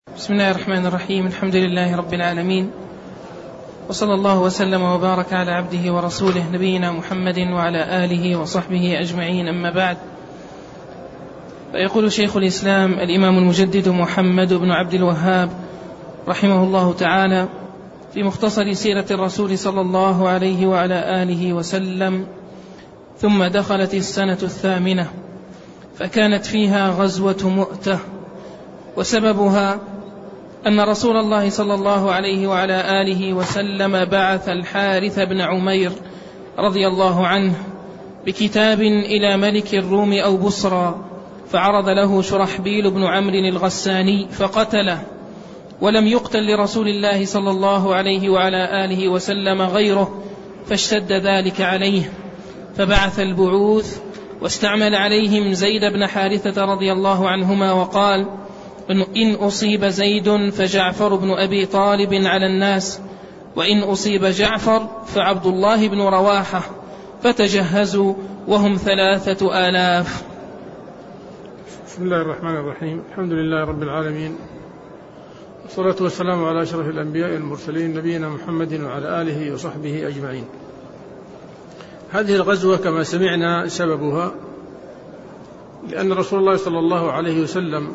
بسم الله الرحمن الرحيم. الحمد لله رب العالمين، وصلى الله وسلم وبارك على عبده ورسوله نبينا محمد وعلى آله وصحبه أجمعين، أما بعد. فيقول شيخ الإسلام الإمام المجدد محمد بن عبد الوهاب رحمه الله تعالى في مختصر سيرة الرسول صلى الله عليه وعلى آله وسلم: ثم دخلت السنة 8، فكانت فيها غزوة مؤتة، وسببها أن رسول الله صلى الله عليه وعلى آله وسلم بعث الحارث بن عمير رضي الله عنه بكتاب إلى ملك الروم أو بصرى، فعرض له شرحبيل بن عمرو الغساني فقتله، ولم يقتل لرسول الله صلى الله عليه وعلى آله وسلم غيره، فاشتد ذلك عليه، فبعث البعوث واستعمل عليهم زيد بن حارثة رضي الله عنهما، وقال: إن أصيب زيد فجعفر بن أبي طالب على الناس، وإن أصيب جعفر فعبد الله بن رواحة، فتجهزوا وهم 3000. بسم الله الرحمن الرحيم. الحمد لله رب العالمين، والصلاة والسلام على أشرف الأنبياء والمرسلين نبينا محمد وعلى آله وصحبه أجمعين. هذه الغزوة كما سمعنا سببها لأن رسول الله صلى الله عليه وسلم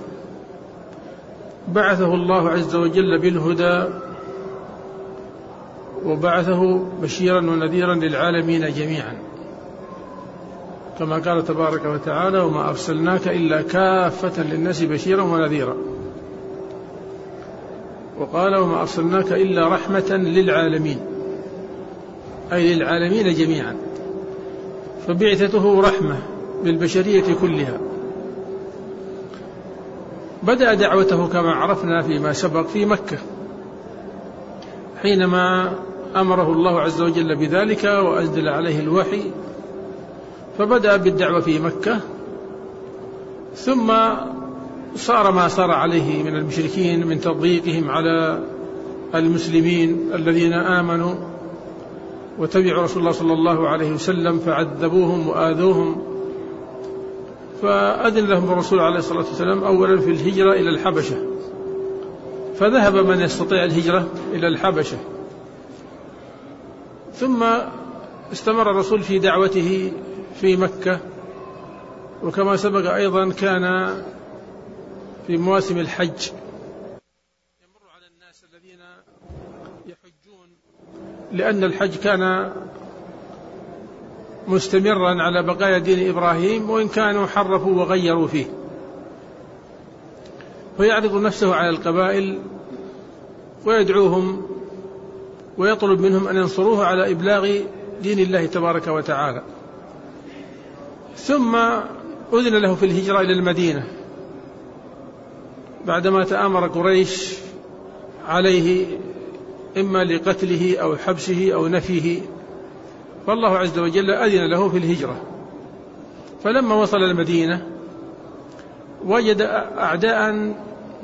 بعثه الله عز وجل بالهدى، وبعثه بشيرا ونذيرا للعالمين جميعا، كما قال تبارك وتعالى: وما أرسلناك إلا كافة للناس بشيرا ونذيرا. وقال: وما أرسلناك إلا رحمة للعالمين، أي للعالمين جميعا، فبعثته رحمة بالبشرية كلها. بدأ دعوته كما عرفنا فيما سبق في مكة، حينما أمره الله عز وجل بذلك وأنزل عليه الوحي، فبدأ بالدعوة في مكة، ثم صار ما صار عليه من المشركين من تضييقهم على المسلمين الذين آمنوا وتبعوا رسول الله صلى الله عليه وسلم، فعذبوهم وآذوهم، فأذن لهم الرسول عليه الصلاة والسلام أولا في الهجرة إلى الحبشة، فذهب من يستطيع الهجرة إلى الحبشة، ثم استمر الرسول في دعوته في مكة. وكما سبق أيضا كان في مواسم الحج يمر على الناس الذين يحجون، لأن الحج كان مستمرا على بقايا دين إبراهيم، وإن كانوا حرفوا وغيروا فيه، فيعرض نفسه على القبائل ويدعوهم ويطلب منهم أن ينصروه على إبلاغ دين الله تبارك وتعالى. ثم أذن له في الهجرة إلى المدينة بعدما تآمر قريش عليه إما لقتله أو حبسه أو نفيه، فالله عز وجل أذن له في الهجرة. فلما وصل المدينة وجد أعداء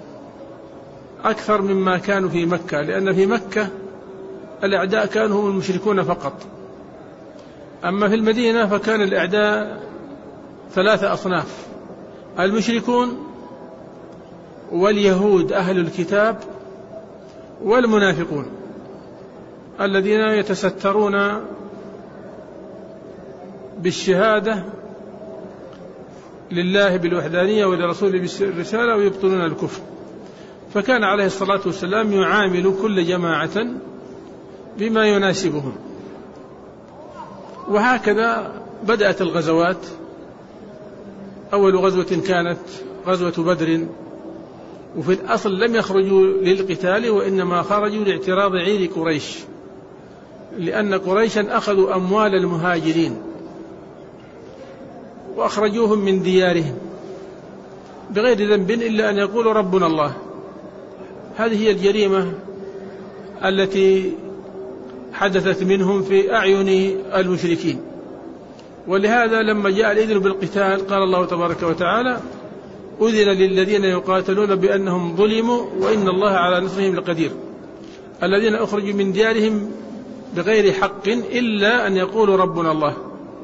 أكثر مما كانوا في مكة، لأن في مكة الأعداء كانوا هم المشركون فقط، أما في المدينة فكان الأعداء 3 أصناف: المشركون واليهود أهل الكتاب والمنافقون الذين يتسترون بالشهادة لله بالوحدانية ولرسوله بالرسالة ويبطلون الكفر. فكان عليه الصلاة والسلام يعامل كل جماعة بما يناسبهم. وهكذا بدأت الغزوات. أول غزوة كانت غزوة بدر، وفي الأصل لم يخرجوا للقتال، وإنما خرجوا لاعتراض عير قريش، لأن قريشا أخذوا أموال المهاجرين وأخرجوهم من ديارهم بغير ذنب إلا أن يقولوا ربنا الله. هذه هي الجريمة التي حدثت منهم في أعين المشركين. ولهذا لما جاء الإذن بالقتال قال الله تبارك وتعالى: أذن للذين يقاتلون بأنهم ظلموا وإن الله على نصرهم لقدير، الذين أخرجوا من ديارهم بغير حق إلا أن يقولوا ربنا الله.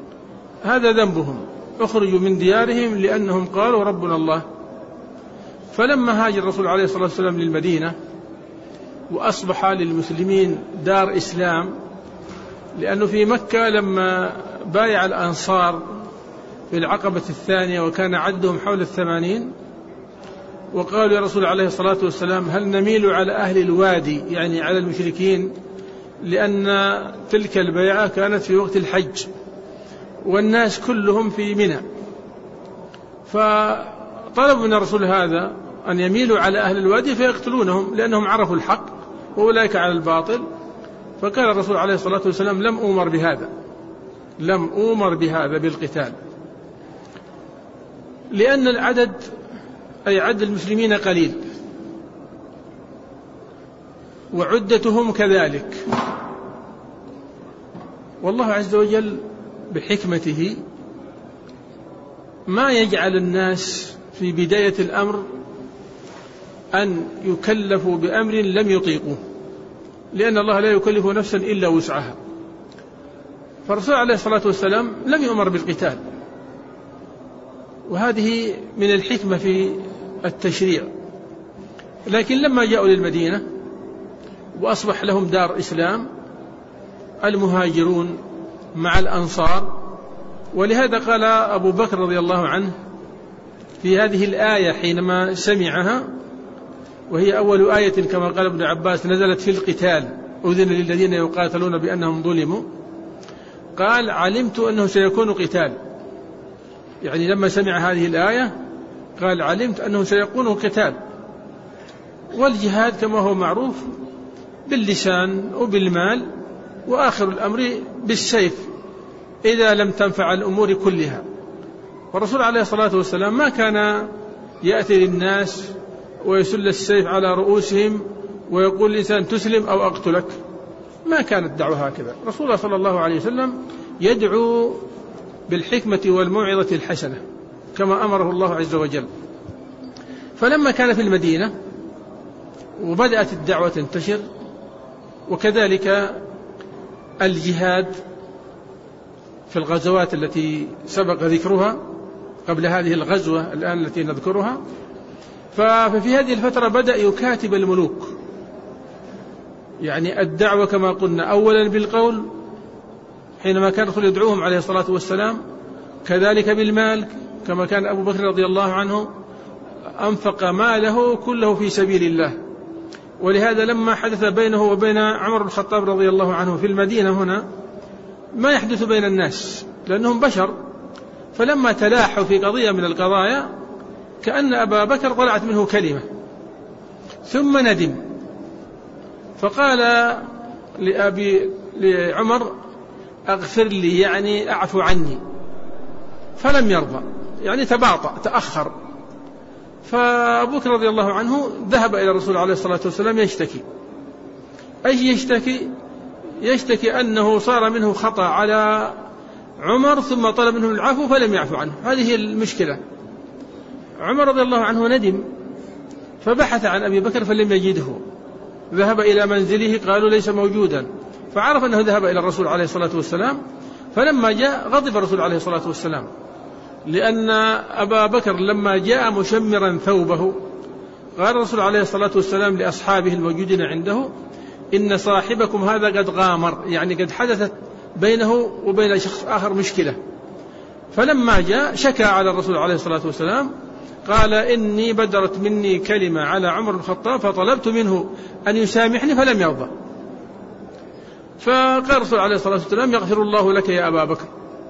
هذا ذنبهم، أخرجوا من ديارهم لأنهم قالوا ربنا الله. فلما هاجر الرسول عليه الصلاة والسلام للمدينة وأصبح للمسلمين دار إسلام، لأنه في مكة لما بايع الأنصار في العقبة الثانية وكان عددهم حول 80، وقالوا يا رسول عليه الصلاة والسلام هل نميل على أهل الوادي يعني على المشركين، لأن تلك البيعة كانت في وقت الحج والناس كلهم في منى، فطلبوا من الرسول هذا أن يميلوا على أهل الوادي فيقتلونهم لأنهم عرفوا الحق وأولئك على الباطل. فقال الرسول عليه الصلاة والسلام لم أؤمر بهذا بالقتال، لأن العدد أي عدد المسلمين قليل وعدتهم كذلك، والله عز وجل بحكمته ما يجعل الناس في بداية الأمر أن يكلفوا بأمر لم يطيقوه، لأن الله لا يكلف نفسا إلا وسعها. فالرسول عليه الصلاة والسلام لم يؤمر بالقتال، وهذه من الحكمة في التشريع. لكن لما جاءوا للمدينة وأصبح لهم دار إسلام المهاجرون مع الأنصار، ولهذا قال أبو بكر رضي الله عنه في هذه الآية حينما سمعها، وهي أول آية كما قال ابن عباس نزلت في القتال أذن للذين يقاتلون بأنهم ظلموا، قال علمت أنه سيكون قتال، يعني لما سمع هذه الآية قال علمت أنه سيكون قتال. والجهاد كما هو معروف باللسان وبالمال، وآخر الأمر بالسيف إذا لم تنفع الأمور كلها. والرسول عليه الصلاة والسلام ما كان يأتي للناس ويسل السيف على رؤوسهم ويقول الإنسان تسلم أو أقتلك، ما كانت الدعوة هكذا. رسول الله صلى الله عليه وسلم يدعو بالحكمة والموعظة الحسنة كما أمره الله عز وجل. فلما كان في المدينة وبدأت الدعوة تنتشر، وكذلك الجهاد في الغزوات التي سبق ذكرها قبل هذه الغزوة الآن التي نذكرها، ففي هذه الفترة بدأ يكاتب الملوك، يعني الدعوة كما قلنا أولا بالقول حينما كان الرسول يدعوهم عليه الصلاة والسلام، كذلك بالمال كما كان أبو بكر رضي الله عنه أنفق ماله كله في سبيل الله. ولهذا لما حدث بينه وبين عمر بن الخطاب رضي الله عنه في المدينة هنا ما يحدث بين الناس لأنهم بشر، فلما تلاحوا في قضية من القضايا كأن أبا بكر طلعت منه كلمة ثم ندم، فقال لعمر أغفر لي يعني أعفو عني، فلم يرضى، يعني تباطأ تأخر. فأبو بكر رضي الله عنه ذهب إلى الرسول عليه الصلاة والسلام يشتكي. أي يشتكي أنه صار منه خطأ على عمر ثم طلب منه العفو فلم يعفو عنه. هذه المشكلة. عمر رضي الله عنه ندم فبحث عن أبي بكر فلم يجده، ذهب إلى منزله قالوا ليس موجودا، فعرف أنه ذهب إلى الرسول عليه الصلاة والسلام. فلما جاء غضب الرسول عليه الصلاة والسلام، لأن أبا بكر لما جاء مشمرا ثوبه قال الرسول عليه الصلاة والسلام لأصحابه الموجودين عنده إن صاحبكم هذا قد غامر، يعني قد حدثت بينه وبين شخص آخر مشكلة. فلما جاء شكى على الرسول عليه الصلاة والسلام قال إني بدرت مني كلمة على عمر بن الخطاب فطلبت منه أن يسامحني فلم يرضى. فقال الرسول عليه الصلاة والسلام يغفر الله لك يا أبا بكر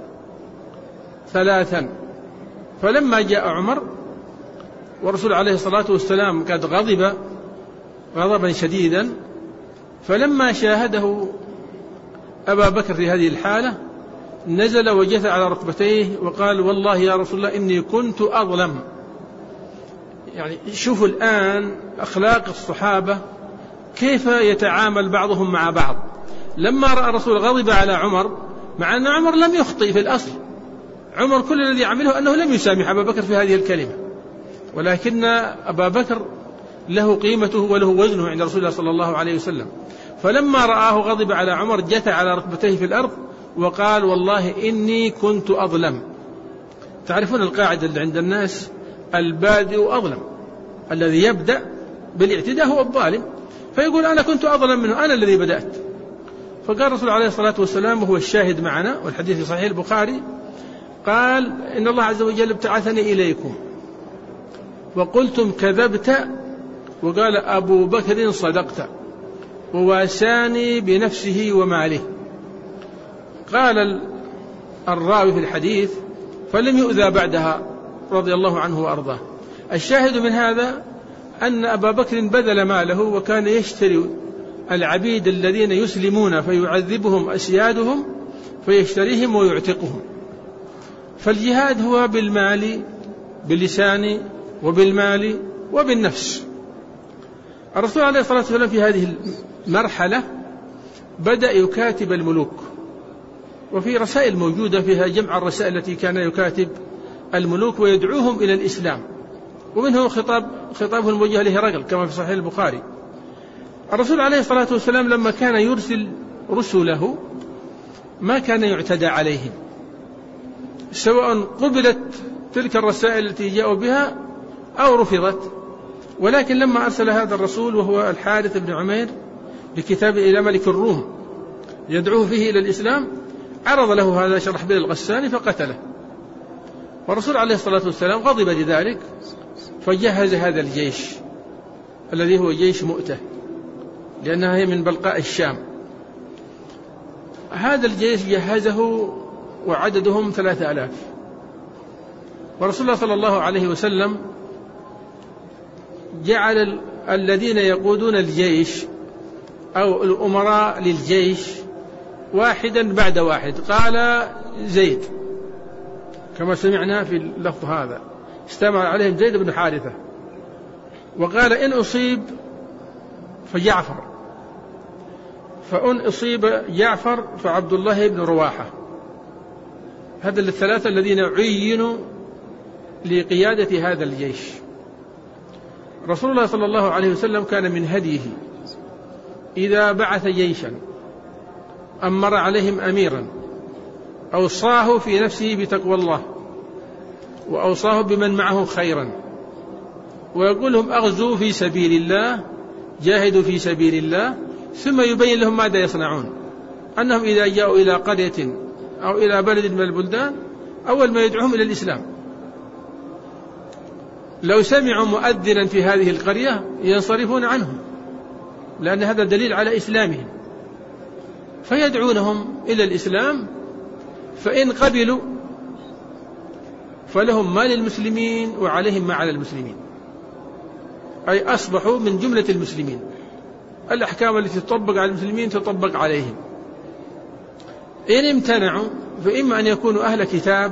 3. فلما جاء عمر والرسول عليه الصلاة والسلام قد غضب غضبا شديدا، فلما شاهده أبا بكر في هذه الحالة نزل وجث على ركبتيه وقال والله يا رسول الله إني كنت أظلم. يعني شوفوا الآن أخلاق الصحابة كيف يتعامل بعضهم مع بعض. لما رأى الرسول غضب على عمر مع أن عمر لم يخطئ في الأصل، عمر كل الذي عمله أنه لم يسامح أبا بكر في هذه الكلمة، ولكن أبا بكر له قيمته وله وزنه عند رسول الله صلى الله عليه وسلم. فلما رآه غضب على عمر جثى على ركبتيه في الأرض وقال والله إني كنت أظلم. تعرفون القاعدة اللي عند الناس البادئ أظلم، الذي يبدأ بالاعتداء هو الظالم، فيقول أنا كنت أظلم منه، أنا الذي بدأت. فقال الرسول عليه الصلاة والسلام وهو الشاهد معنا، والحديث في صحيح البخاري، قال إن الله عز وجل ابتعثني إليكم وقلتم كذبت، وقال أبو بكر صدقت، وواساني بنفسه وماله. قال الراوي في الحديث فلم يؤذى بعدها رضي الله عنه وأرضاه. الشاهد من هذا أن أبا بكر بذل ماله وكان يشتري العبيد الذين يسلمون فيعذبهم أسيادهم فيشتريهم ويعتقهم. فالجهاد هو بالمال، باللسان وبالمال وبالنفس. الرسول عليه الصلاة والسلام في هذه المرحلة بدأ يكاتب الملوك، وفي رسائل موجودة فيها جمع الرسائل التي كان يكاتب الملوك ويدعوهم إلى الإسلام، ومنه خطابه الموجه لهرقل كما في صحيح البخاري. الرسول عليه الصلاة والسلام لما كان يرسل رسله ما كان يعتدى عليهم، سواء قبلت تلك الرسائل التي جاءوا بها أو رفضت. ولكن لما أرسل هذا الرسول وهو الحارث بن عمير بكتاب إلى ملك الروم يدعوه فيه إلى الإسلام، عرض له هذا شرحبيل الغساني فقتله. والرسول عليه الصلاة والسلام غضب لذلك فجهز هذا الجيش الذي هو جيش مؤتة، لأنها هي من بلقاء الشام. هذا الجيش جهزه وعددهم 3000. ورسول الله صلى الله عليه وسلم جعل الذين يقودون الجيش أو الأمراء للجيش واحدا بعد واحد. قال زيد كما سمعنا في اللفظ هذا، استمع عليهم زيد بن حارثة. وقال إن أصيب فجعفر، فإن أصيب جعفر فعبد الله بن رواحة. هذا الثلاثة الذين عينوا لقيادة هذا الجيش. رسول الله صلى الله عليه وسلم كان من هديه إذا بعث جيشا أمر عليهم أميرا أوصاه في نفسه بتقوى الله، وأوصاه بمن معه خيرا، ويقول لهم أغزوا في سبيل الله، جاهدوا في سبيل الله، ثم يبين لهم ماذا يصنعون. أنهم إذا جاءوا إلى قرية أو إلى بلد من البلدان أول ما يدعوهم إلى الإسلام. لو سمعوا مؤذنا في هذه القرية ينصرفون عنه، لأن هذا دليل على إسلامهم، فيدعونهم إلى الإسلام. فإن قبلوا فلهم ما للمسلمين وعليهم ما على المسلمين، أي أصبحوا من جملة المسلمين. الأحكام التي تطبق على المسلمين تطبق عليهم. إن امتنعوا فإما أن يكونوا أهل كتاب،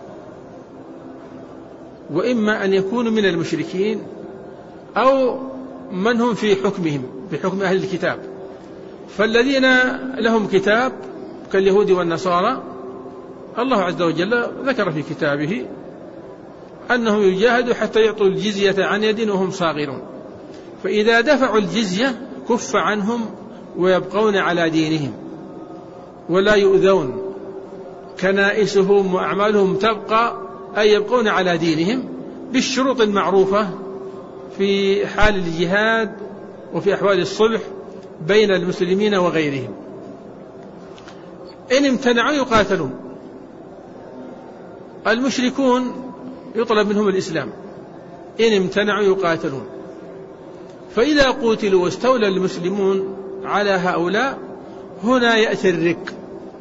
وإما أن يكونوا من المشركين أو من هم في حكمهم بحكم أهل الكتاب. فالذين لهم كتاب كاليهود والنصارى الله عز وجل ذكر في كتابه أنهم يجاهدوا حتى يعطوا الجزية عن يد وهم صاغرون، فإذا دفعوا الجزية كف عنهم ويبقون على دينهم ولا يؤذون، كنائسهم وأعمالهم تبقى، أي يبقون على دينهم بالشروط المعروفة في حال الجهاد وفي أحوال الصلح بين المسلمين وغيرهم. إن امتنعوا يقاتلون. المشركون يطلب منهم الإسلام، إن امتنعوا يقاتلون. فإذا قتلوا واستولى المسلمون على هؤلاء هنا يأتي الرق،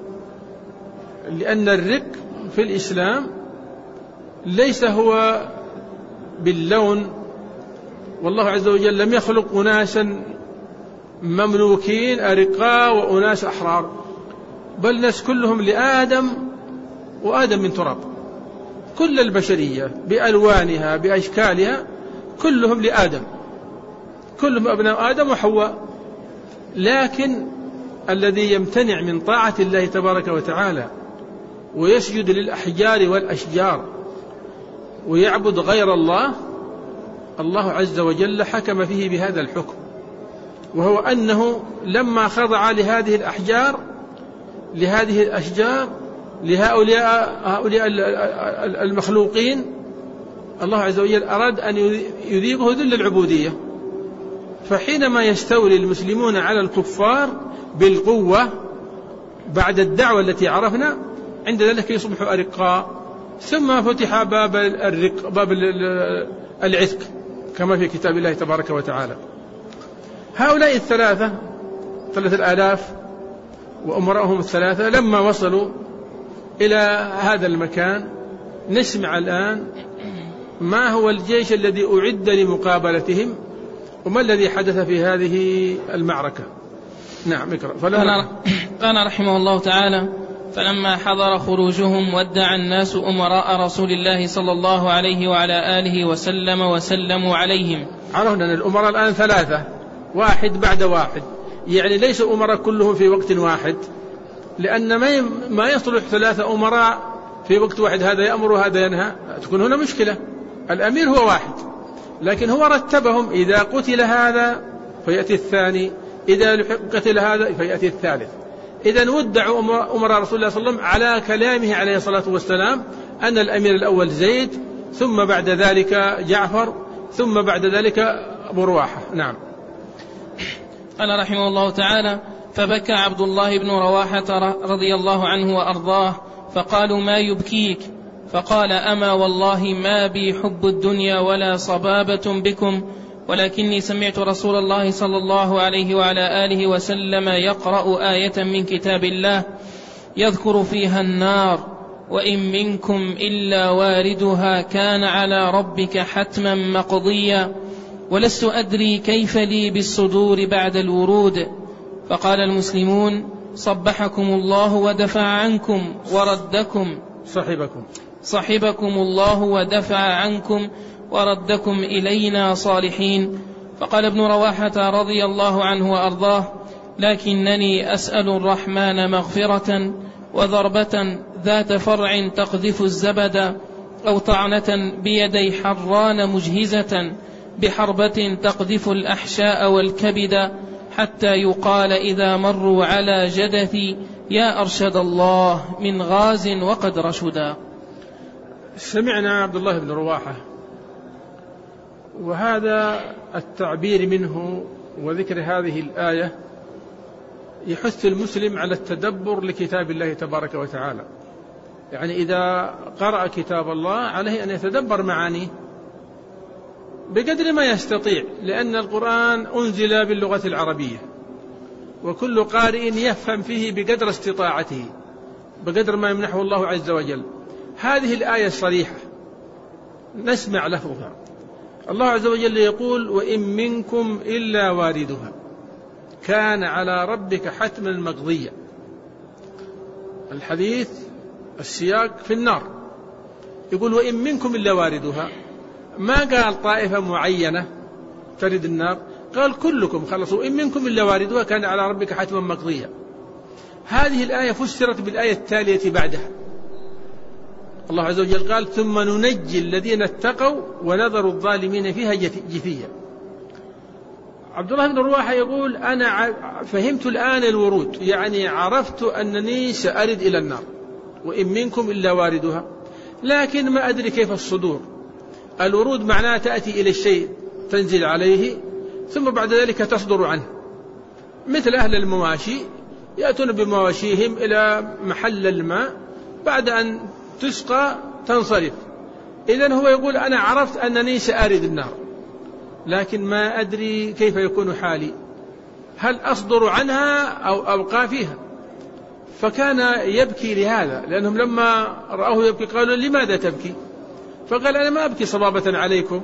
لأن الرق في الإسلام ليس هو باللون، والله عز وجل لم يخلق أناسا مملوكين أرقاء وأناس أحرار، بل الناس كلهم لآدم وآدم من تراب. كل البشرية بألوانها بأشكالها كلهم لآدم، كلهم أبناء آدم وحواء. لكن الذي يمتنع من طاعة الله تبارك وتعالى ويسجد للأحجار والأشجار ويعبد غير الله، الله عز وجل حكم فيه بهذا الحكم، وهو أنه لما خضع لهذه الأحجار لهذه الأشجار لهؤلاء المخلوقين الله عز وجل أراد أن يذيقه ذل العبودية. فحينما يستولي المسلمون على الكفار بالقوة بعد الدعوة التي عرفنا، عند ذلك يصبحوا أرقاء، ثم فتح باب العتق كما في كتاب الله تبارك وتعالى. هؤلاء 3,000 وأمرأهم 3 لما وصلوا إلى هذا المكان، نسمع الآن ما هو الجيش الذي أعد لمقابلتهم وما الذي حدث في هذه المعركة. نعم اقرأ. قال رحمه الله تعالى: فلما حضر خروجهم ودع الناس أمراء رسول الله صلى الله عليه وعلى آله وسلم وسلموا عليهم. عرفنا أن الأمراء الآن 3، واحد بعد واحد، يعني ليس أمراء كلهم في وقت واحد، لأن ما يصلح 3 أمراء في وقت واحد، هذا يأمر وهذا ينهى، تكون هنا مشكلة. الأمير هو واحد، لكن هو رتبهم: إذا قتل هذا فيأتي الثاني، إذا قتل هذا فيأتي الثالث. إذن ودعوا أمراء رسول الله صلى الله عليه وسلم على كلامه عليه الصلاة والسلام أن الأمير الأول زيد، ثم بعد ذلك جعفر، ثم بعد ذلك أبو رواحة. نعم. قال رحمه الله تعالى: فبكى عبد الله بن رواحة رضي الله عنه وأرضاه، فقالوا: ما يبكيك؟ فقال: أما والله ما بي حب الدنيا ولا صبابة بكم، ولكني سمعت رسول الله صلى الله عليه وعلى آله وسلم يقرأ آية من كتاب الله يذكر فيها النار: وإن منكم إلا واردها كان على ربك حتما مقضيا، ولست أدري كيف لي بالصدور بعد الورود. فقال المسلمون: صبحكم الله ودفع عنكم وردكم صحبكم الله ودفع عنكم وردكم إلينا صالحين. فقال ابن رواحة رضي الله عنه وأرضاه: لكنني أسأل الرحمن مغفرة وضربة ذات فرع تقذف الزبد، أو طعنة بيدي حران مجهزة بحربة تقذف الأحشاء والكبد، حتى يقال إذا مروا على جدثي: يا أرشد الله من غاز وقد رشدا. سمعنا عبد الله بن رواحة، وهذا التعبير منه وذكر هذه الآية يحث المسلم على التدبر لكتاب الله تبارك وتعالى. يعني إذا قرأ كتاب الله عليه أن يتدبر معانيه بقدر ما يستطيع، لأن القرآن أنزل باللغة العربية، وكل قارئ يفهم فيه بقدر استطاعته، بقدر ما يمنحه الله عز وجل. هذه الآية الصريحة نسمع لفظها. الله عز وجل يقول: وإن منكم إلا واردها كان على ربك حتما مقضيا. الحديث السياق في النار، يقول: وإن منكم إلا واردها، ما قال طائفة معينة ترد النار، قال كلكم خلصوا، إن منكم إلا واردها كان على ربك حتما مقضيا. هذه الآية فسرت بالآية التالية بعدها. الله عز وجل قال: ثم ننجي الذين اتقوا ونذر الظالمين فيها جثيا. عبد الله بن رواحة يقول: أنا فهمت الآن الورود، يعني عرفت أنني سأرد إلى النار، وإن منكم إلا واردها، لكن ما أدري كيف الصدور. الورود معناه تأتي إلى الشيء تنزل عليه ثم بعد ذلك تصدر عنه، مثل أهل المواشي يأتون بمواشيهم إلى محل الماء بعد أن تسقى تنصرف. إذن هو يقول: أنا عرفت أنني سأرد النار، لكن ما أدري كيف يكون حالي، هل أصدر عنها أو أبقى فيها. فكان يبكي لهذا، لأنهم لما رأوه يبكي قالوا: لماذا تبكي؟ فقال: أنا ما أبكي صبابة عليكم،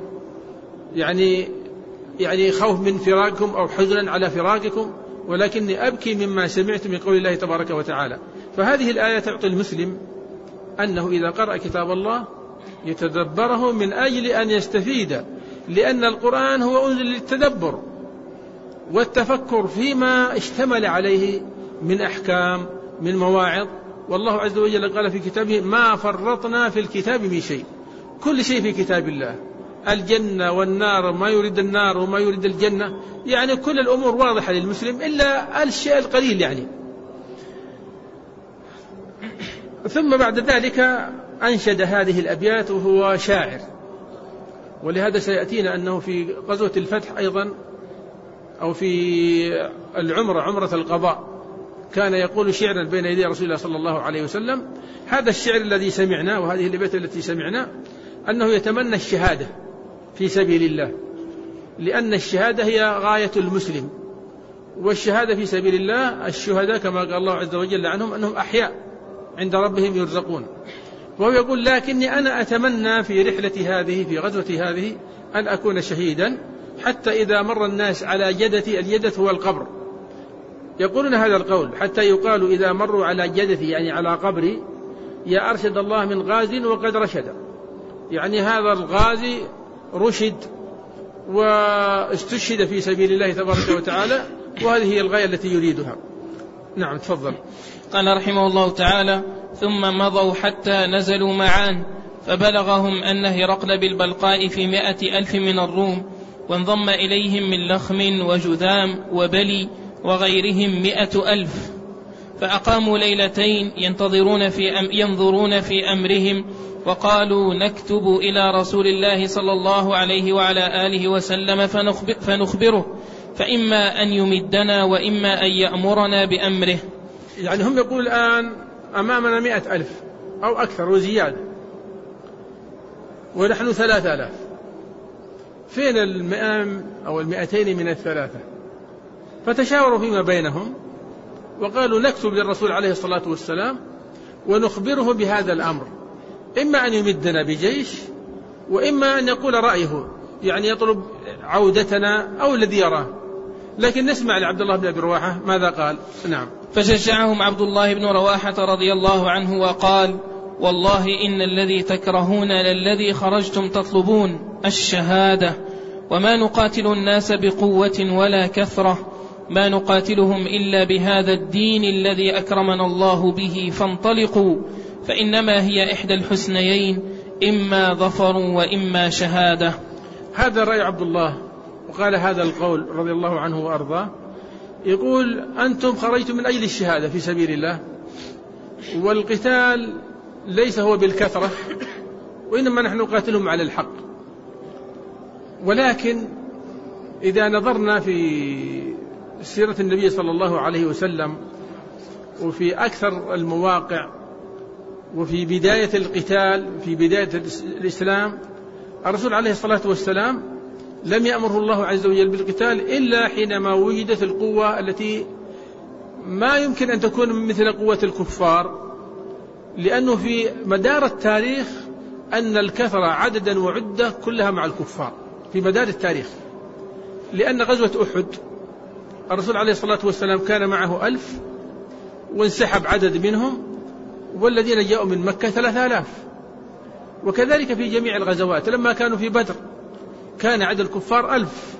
يعني خوف من فراقكم أو حزنا على فراقكم، ولكني أبكي مما سمعت من قول الله تبارك وتعالى. فهذه الآية تعطي المسلم أنه إذا قرأ كتاب الله يتدبره من أجل أن يستفيد، لأن القرآن هو أنزل للتدبر والتفكر فيما اشتمل عليه من أحكام، من مواعظ. والله عز وجل قال في كتابه: ما فرطنا في الكتاب من شيء. كل شيء في كتاب الله، الجنة والنار، ما يريد النار وما يريد الجنة، يعني كل الأمور واضحة للمسلم إلا الشيء القليل يعني. ثم بعد ذلك أنشد هذه الأبيات وهو شاعر، ولهذا سيأتينا أنه في غزوة الفتح أيضا أو في العمرة، عمرة القضاء، كان يقول شعرا بين يدي رسول الله صلى الله عليه وسلم. هذا الشعر الذي سمعنا وهذه البيت التي سمعنا أنه يتمنى الشهادة في سبيل الله، لأن الشهادة هي غاية المسلم، والشهادة في سبيل الله الشهداء كما قال الله عز وجل عنهم أنهم أحياء عند ربهم يرزقون. وهو يقول لكني أنا أتمنى في رحلتي هذه في غزوتي هذه أن أكون شهيدا، حتى إذا مر الناس على جدتي، الجدة هو القبر، يقولون هذا القول حتى يقال إذا مروا على جدتي يعني على قبري يا أرشد الله من غاز وقد رشد، يعني هذا الغازي رشد واستشهد في سبيل الله تبارك وتعالى، وهذه هي الغاية التي يريدها. نعم تفضل. قال رحمه الله تعالى: ثم مضوا حتى نزلوا معان، فبلغهم أن هرقل بالبلقاء في 100,000 من الروم، وانضم إليهم من لخم وجذام وبلي وغيرهم 100,000، فأقاموا ليلتين ينظرون في أمرهم، وقالوا: نكتب إلى رسول الله صلى الله عليه وعلى آله وسلم فنخبره، فإما أن يمدنا وإما أن يأمرنا بأمره. يعني هم يقول الآن أمامنا 100,000 أو أكثر وزيادة، ونحن 3000، فين 100 أو 200 من 3؟ فتشاوروا فيما بينهم وقالوا: نكتب للرسول عليه الصلاة والسلام ونخبره بهذا الأمر، إما أن يمدنا بجيش وإما أن يقول رأيه، يعني يطلب عودتنا أو الذي يراه. لكن نسمع لعبد الله بن أبي رواحة ماذا قال. نعم. فشجعهم عبد الله بن رواحة رضي الله عنه وقال: والله إن الذي تكرهون للذي خرجتم تطلبون، الشهادة، وما نقاتل الناس بقوة ولا كثرة، ما نقاتلهم إلا بهذا الدين الذي أكرمنا الله به، فانطلقوا، فإنما هي إحدى الحسنيين، إما ظفر وإما شهادة. هذا رأي عبد الله، وقال هذا القول رضي الله عنه وأرضاه، يقول: أنتم خرجتم من أجل الشهادة في سبيل الله، والقتال ليس هو بالكثرة، وإنما نحن نقاتلهم على الحق. ولكن إذا نظرنا في سيرة النبي صلى الله عليه وسلم وفي أكثر المواقع وفي بداية القتال في بداية الإسلام، الرسول عليه الصلاة والسلام لم يأمره الله عز وجل بالقتال إلا حينما وجدت القوة التي ما يمكن أن تكون مثل قوة الكفار، لأنه في مدار التاريخ أن الكثرة عددا وعدة كلها مع الكفار في مدار التاريخ. لأن غزوة أحد الرسول عليه الصلاة والسلام كان معه 1000 وانسحب عدد منهم، والذين جاءوا من مكة 3000. وكذلك في جميع الغزوات، لما كانوا في بدر كان عدد الكفار 1000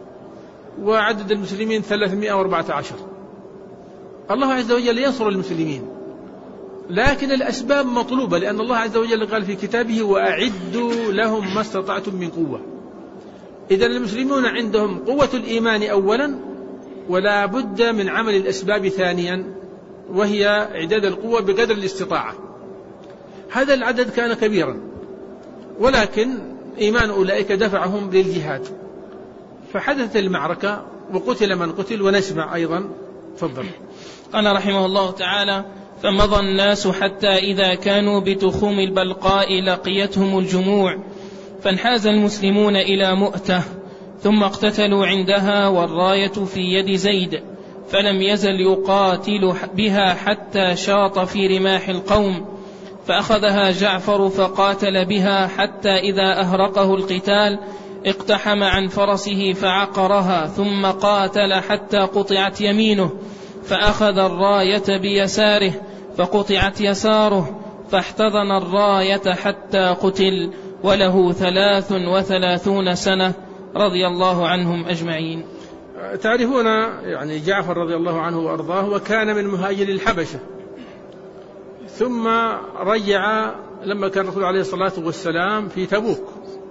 وعدد المسلمين 314. الله عز وجل ينصر المسلمين، لكن الأسباب مطلوبة، لأن الله عز وجل قال في كتابه: وأعدوا لهم ما استطعتم من قوة. إذن المسلمون عندهم قوة الإيمان أولا، ولا بد من عمل الأسباب ثانيا، وهي إعداد القوة بقدر الاستطاعة. هذا العدد كان كبيرا، ولكن إيمان أولئك دفعهم للجهاد، فحدثت المعركة وقتل من قتل. ونسمع أيضا. تفضل. قال رحمه الله تعالى: فمضى الناس حتى إذا كانوا بتخوم البلقاء لقيتهم الجموع، فانحاز المسلمون إلى مؤتة، ثم اقتتلوا عندها والراية في يد زيد، فلم يزل يقاتل بها حتى شاط في رماح القوم، فأخذها جعفر فقاتل بها حتى إذا أهرقه القتال اقتحم عن فرسه فعقرها، ثم قاتل حتى قطعت يمينه، فأخذ الراية بيساره فقطعت يساره، فاحتضن الراية حتى قتل، وله 33 سنة، رضي الله عنهم أجمعين. تعرفون يعني جعفر رضي الله عنه وأرضاه، وكان من مهاجري الحبشة، ثم رجع لما كان الرسول عليه الصلاة والسلام في تبوك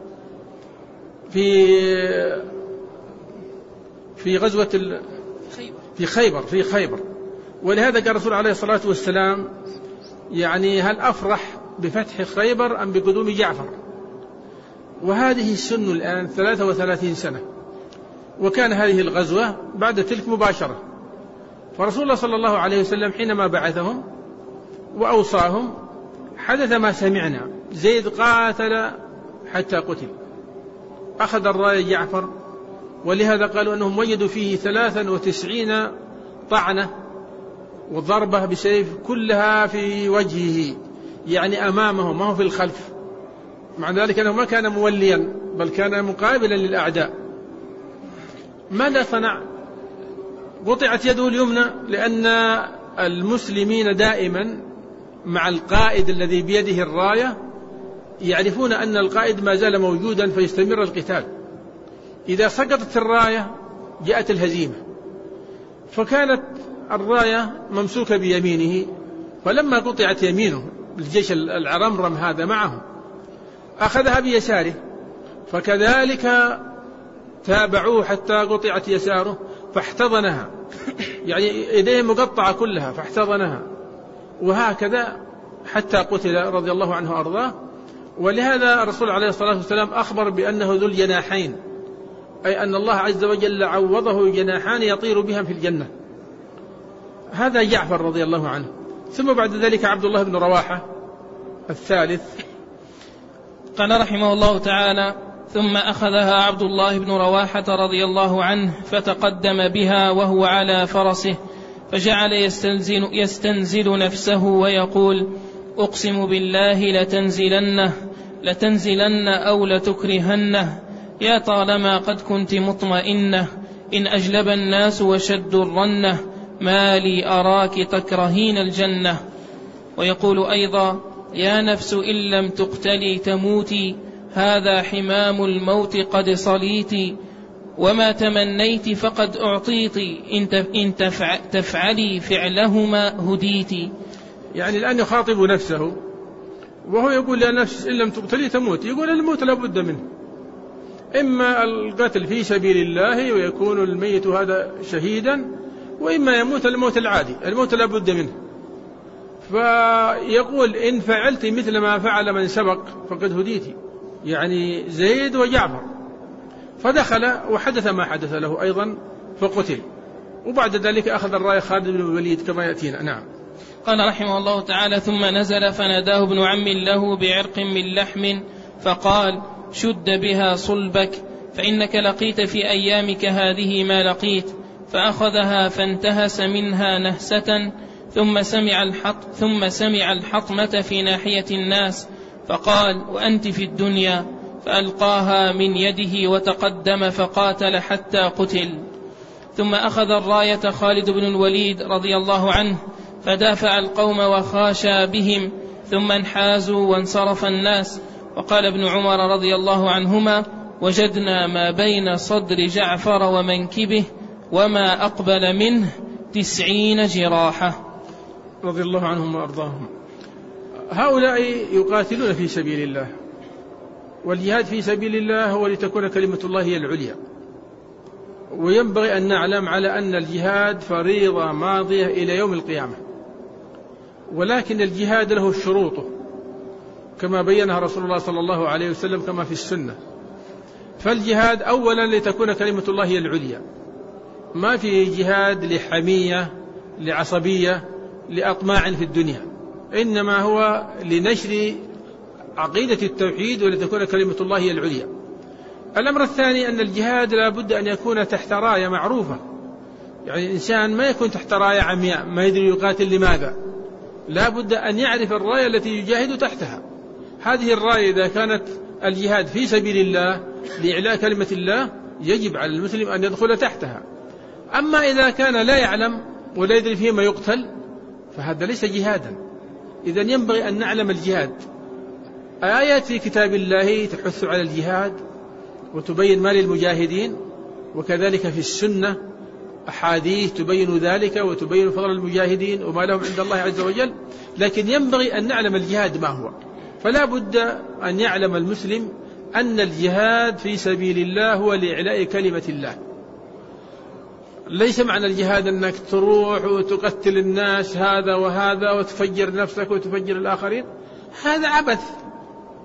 في غزوة في خيبر. ولهذا قال الرسول عليه الصلاة والسلام: يعني هل أفرح بفتح خيبر أم بقدوم جعفر؟ وهذه السن الآن 33 سنة، وكان هذه الغزوة بعد تلك مباشرة. فرسول الله صلى الله عليه وسلم حينما بعثهم وأوصاهم حدث ما سمعنا: زيد قاتل حتى قتل، أخذ الراية جعفر، ولهذا قالوا أنهم وجدوا فيه 93 طعنة وضربة بسيف كلها في وجهه، يعني أمامه ما هو في الخلف، مع ذلك أنه ما كان موليا بل كان مقابلا للأعداء. ماذا صنع؟ قطعت يده اليمنى، لأن المسلمين دائما مع القائد الذي بيده الراية يعرفون أن القائد ما زال موجودا فيستمر القتال. إذا سقطت الراية جاءت الهزيمة، فكانت الراية ممسوكة بيمينه، فلما قطعت يمينه الجيش العرمرم هذا معه أخذها بيساره، فكذلك تابعوه حتى قطعت يساره فاحتضنها، يعني يديه مقطعة كلها فاحتضنها، وهكذا حتى قتل رضي الله عنه وأرضاه. ولهذا الرسول عليه الصلاة والسلام أخبر بأنه ذو الجناحين، أي أن الله عز وجل عوضه جناحان يطير بهم في الجنة. هذا جعفر رضي الله عنه. ثم بعد ذلك عبد الله بن رواحة الثالث. قال رحمه الله تعالى: ثم أخذها عبد الله بن رواحة رضي الله عنه فتقدم بها وهو على فرسه، فجعل يستنزل نفسه ويقول: أقسم بالله لتنزلن أو لتكرهنه، يا طالما قد كنت مطمئنة، إن أجلب الناس وشدوا الرنة، ما لي أراك تكرهين الجنة. ويقول أيضا: يا نفس إن لم تقتلي تموتي، هذا حمام الموت قد صليت، وما تمنيت فقد أعطيت، إن تفعلي فعلهما هديت. يعني الآن يخاطب نفسه وهو يقول: يا نفس إن لم تقتلي تموت. يقول الموت لا بد منه، إما القتل في سبيل الله ويكون الميت هذا شهيدا، وإما يموت الموت العادي، الموت لا بد منه. فيقول: إن فعلت مثل ما فعل من سبق فقد هديتي، يعني زيد وجعفر. فدخل وحدث ما حدث له أيضا فقتل، وبعد ذلك أخذ الراية خالد بن الوليد كما يأتينا. نعم. قال رحمه الله تعالى: ثم نزل فناداه ابن عم له بعرق من لحم فقال: شد بها صلبك، فإنك لقيت في أيامك هذه ما لقيت. فأخذها فانتهس منها نهسة، ثم سمع الحطمة في ناحية الناس، فقال: وأنت في الدنيا، فألقاها من يده وتقدم فقاتل حتى قتل. ثم أخذ الراية خالد بن الوليد رضي الله عنه فدافع القوم وخاشى بهم، ثم انحازوا وانصرف الناس. وقال ابن عمر رضي الله عنهما: وجدنا ما بين صدر جعفر ومنكبه وما أقبل منه 90 جراحة. رضي الله عنهم وأرضاهم. هؤلاء يقاتلون في سبيل الله، والجهاد في سبيل الله هو لتكون كلمة الله هي العليا. وينبغي أن نعلم على أن الجهاد فريضة ماضية إلى يوم القيامة، ولكن الجهاد له شروطه كما بينها رسول الله صلى الله عليه وسلم كما في السنة. فالجهاد أولا لتكون كلمة الله هي العليا، ما في جهاد لحمية لعصبية لأطماع في الدنيا، إنما هو لنشر عقيدة التوحيد ولتكون كلمة الله هي العليا. الأمر الثاني أن الجهاد لا بد أن يكون تحت راية معروفة، يعني الإنسان ما يكون تحت راية عمياء ما يدري يقاتل لماذا، لا بد أن يعرف الراية التي يجاهد تحتها. هذه الراية إذا كانت الجهاد في سبيل الله لإعلاء كلمة الله يجب على المسلم أن يدخل تحتها. أما إذا كان لا يعلم ولا يدري فيما يقتل فهذا ليس جهادا. إذن ينبغي أن نعلم الجهاد. آيات في كتاب الله تحث على الجهاد وتبين ما للمجاهدين، وكذلك في السنة أحاديث تبين ذلك وتبين فضل المجاهدين وما لهم عند الله عز وجل. لكن ينبغي أن نعلم الجهاد ما هو، فلا بد أن يعلم المسلم أن الجهاد في سبيل الله هو لإعلاء كلمة الله. ليس معنى الجهاد أنك تروح وتقتل الناس هذا وهذا وتفجر نفسك وتفجر الآخرين، هذا عبث.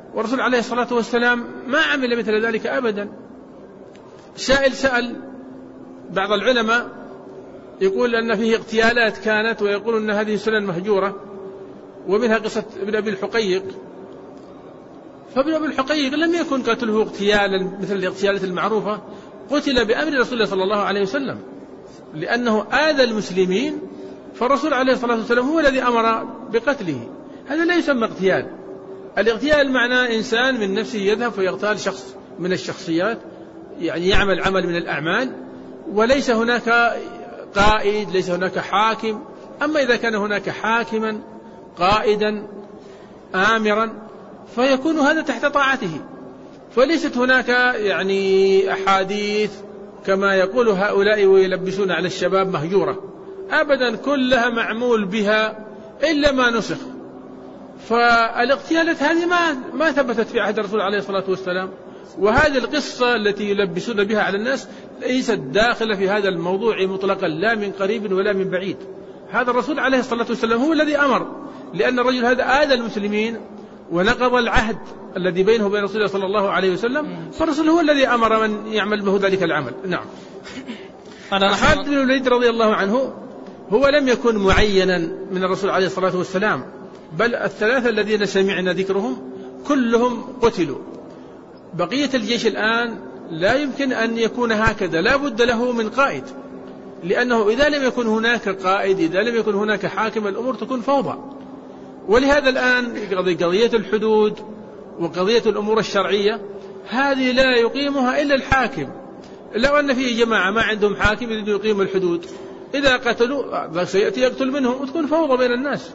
والرسول عليه الصلاة والسلام ما عمل مثل ذلك أبدا. سائل سأل بعض العلماء يقول أن فيه اغتيالات كانت، ويقول أن هذه سنن مهجورة، ومنها قصة ابن أبي الحقيق. فابن أبي الحقيق لم يكن قتله اغتيالا مثل الاغتيالات المعروفة، قتل بأمر رسول الله صلى الله عليه وسلم لأنه آذى المسلمين، فالرسول عليه الصلاة والسلام هو الذي أمر بقتله. هذا لا يسمى اغتيال. الاغتيال معناه إنسان من نفسه يذهب فيغتال شخص من الشخصيات، يعني يعمل عمل من الأعمال، وليس هناك قائد، ليس هناك حاكم. أما إذا كان هناك حاكما قائدا آمرا فيكون هذا تحت طاعته. فليست هناك يعني أحاديث كما يقول هؤلاء ويلبسون على الشباب مهجورة أبدا، كلها معمول بها إلا ما نسخ. فالاغتيالات هذه ما ثبتت في عهد الرسول عليه الصلاة والسلام، وهذه القصة التي يلبسون بها على الناس ليست داخلة في هذا الموضوع مطلقا، لا من قريب ولا من بعيد. هذا الرسول عليه الصلاة والسلام هو الذي أمر، لأن الرجل هذا آذى المسلمين ونقض العهد الذي بينه وبين رسول الله صلى الله عليه وسلم، فالرسول هو الذي أمر من يعمل به ذلك العمل. نعم. خالد بن الوليد رضي الله عنه هو لم يكن معينا من الرسول عليه الصلاة والسلام، بل الثلاثة الذين سمعنا ذكرهم كلهم قتلوا. بقية الجيش الآن لا يمكن أن يكون هكذا، لا بد له من قائد، لأنه إذا لم يكن هناك قائد، إذا لم يكن هناك حاكم، الأمور تكون فوضى. ولهذا الآن قضية الحدود وقضية الأمور الشرعية هذه لا يقيمها إلا الحاكم. لو أن فيه جماعة ما عندهم حاكم يريد يقيم الحدود، إذا قتلوا سيأتي يقتل منهم وتكون فوضى بين الناس.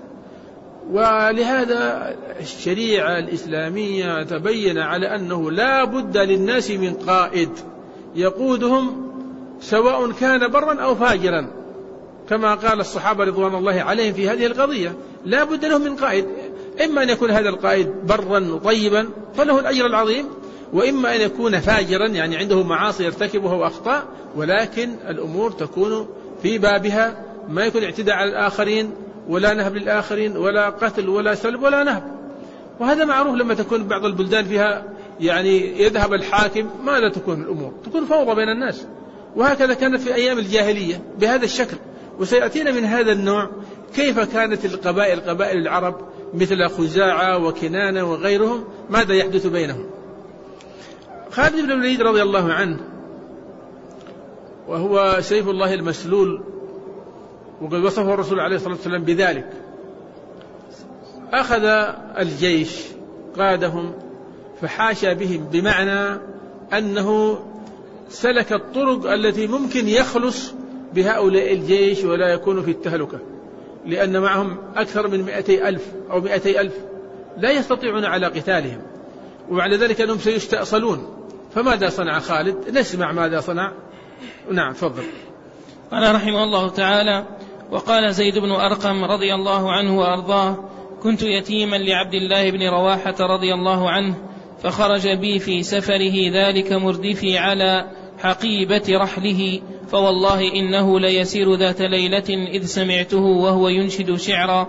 ولهذا الشريعة الإسلامية تبين على أنه لا بد للناس من قائد يقودهم سواء كان برا أو فاجرا، كما قال الصحابة رضوان الله عليهم في هذه القضية. لا بد لهم من قائد، إما أن يكون هذا القائد برا طيبا فله الأجر العظيم، وإما أن يكون فاجرا يعني عنده معاصي يرتكبها وأخطاء، ولكن الأمور تكون في بابها، ما يكون اعتداء على الآخرين ولا نهب للآخرين ولا قتل ولا سلب ولا نهب. وهذا معروف لما تكون بعض البلدان فيها يعني يذهب الحاكم ماذا تكون الأمور؟ تكون فوضى بين الناس. وهكذا كانت في أيام الجاهلية بهذا الشكل. وسيأتينا من هذا النوع كيف كانت قبائل العرب مثل خزاعة وكنانة وغيرهم ماذا يحدث بينهم. خالد بن الوليد رضي الله عنه وهو سيف الله المسلول، وقد وصفه الرسول عليه الصلاة والسلام بذلك، أخذ الجيش قادهم فحاشى بهم، بمعنى أنه سلك الطرق التي ممكن يخلص بهؤلاء الجيش ولا يكون في التهلكة، لأن معهم أكثر من 200,000 أو 200,000 لا يستطيعون على قتالهم، وبعد ذلك أنهم سيستأصلون. فماذا صنع خالد؟ نسمع ماذا صنع. نعم تفضل. قال رحمه الله تعالى: وقال زيد بن أرقم رضي الله عنه وأرضاه: كنت يتيما لعبد الله بن رواحة رضي الله عنه، فخرج بي في سفره ذلك مردفي على حقيبة رحله، فوالله إنه ليسير ذات ليلة إذ سمعته وهو ينشد شعرا: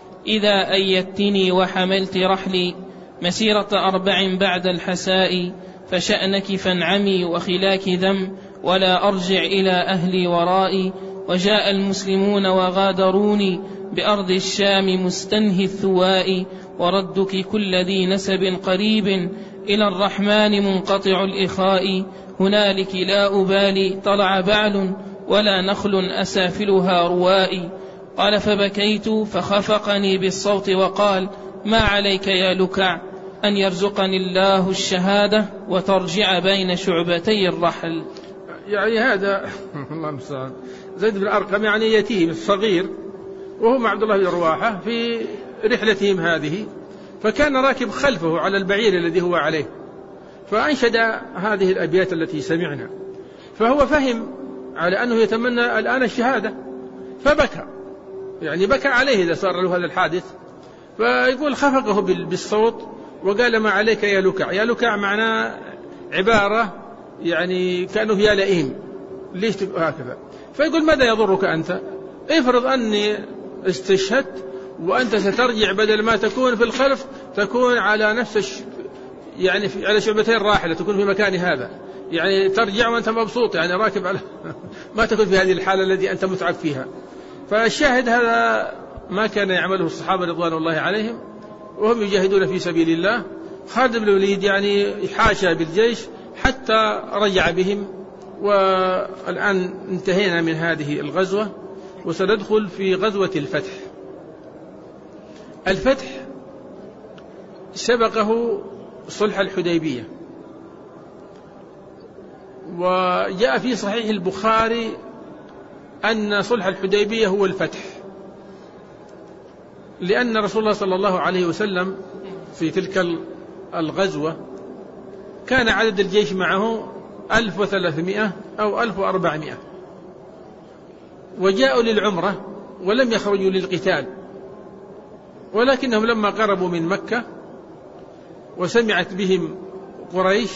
إذا أيتني وحملت رحلي مسيرة 4 بعد الحساء، فشأنك فانعمي وخلاك ذم، ولا أرجع إلى أهلي ورائي. وجاء المسلمون وغادروني بأرض الشام مستنهي الثواء، وردك كل ذي نسب قريب إلى الرحمن منقطع الإخاء. هنالك لا أبالي طلع بعل ولا نخل أسافلها روائي. قال: فبكيت فخفقني بالصوت وقال: ما عليك يا لكع أن يرزقني الله الشهادة وترجع بين شعبتي الرحل. يعني هذا الله المستعان زيد بن أرقم يعني يتيم صغير، وهو مع عبد الله بن رواحة في رحلتهم هذه، فكان راكب خلفه على البعير الذي هو عليه، فأنشد هذه الأبيات التي سمعنا، فهو فهم على أنه يتمنى الآن الشهادة، فبكى، يعني بكى عليه إذا صار له هذا الحادث. فيقول خفقه بالصوت وقال: ما عليك يا لكع. يا لكع معناه عبارة يعني كأنه يا لئيم، ليش هكذا؟ فيقول: ماذا يضرك أنت؟ افرض أني استشهدت وأنت سترجع، بدل ما تكون في الخلف تكون على نفس يعني على شعبتين راحلة تكون في مكان هذا، يعني ترجع وأنت مبسوط يعني راكب على ما تكون في هذه الحالة التي أنت متعب فيها. فالشاهد هذا ما كان يعمله الصحابة رضوان الله عليهم وهم يجاهدون في سبيل الله. خالد بن الوليد يعني حاشا بالجيش حتى رجع بهم. والآن انتهينا من هذه الغزوة وسندخل في غزوة الفتح. الفتح سبقه صلح الحديبية، وجاء في صحيح البخاري أن صلح الحديبية هو الفتح، لأن رسول الله صلى الله عليه وسلم في تلك الغزوة كان عدد الجيش معه 1300 أو 1400، وجاءوا للعمرة ولم يخرجوا للقتال، ولكنهم لما قربوا من مكة وسمعت بهم قريش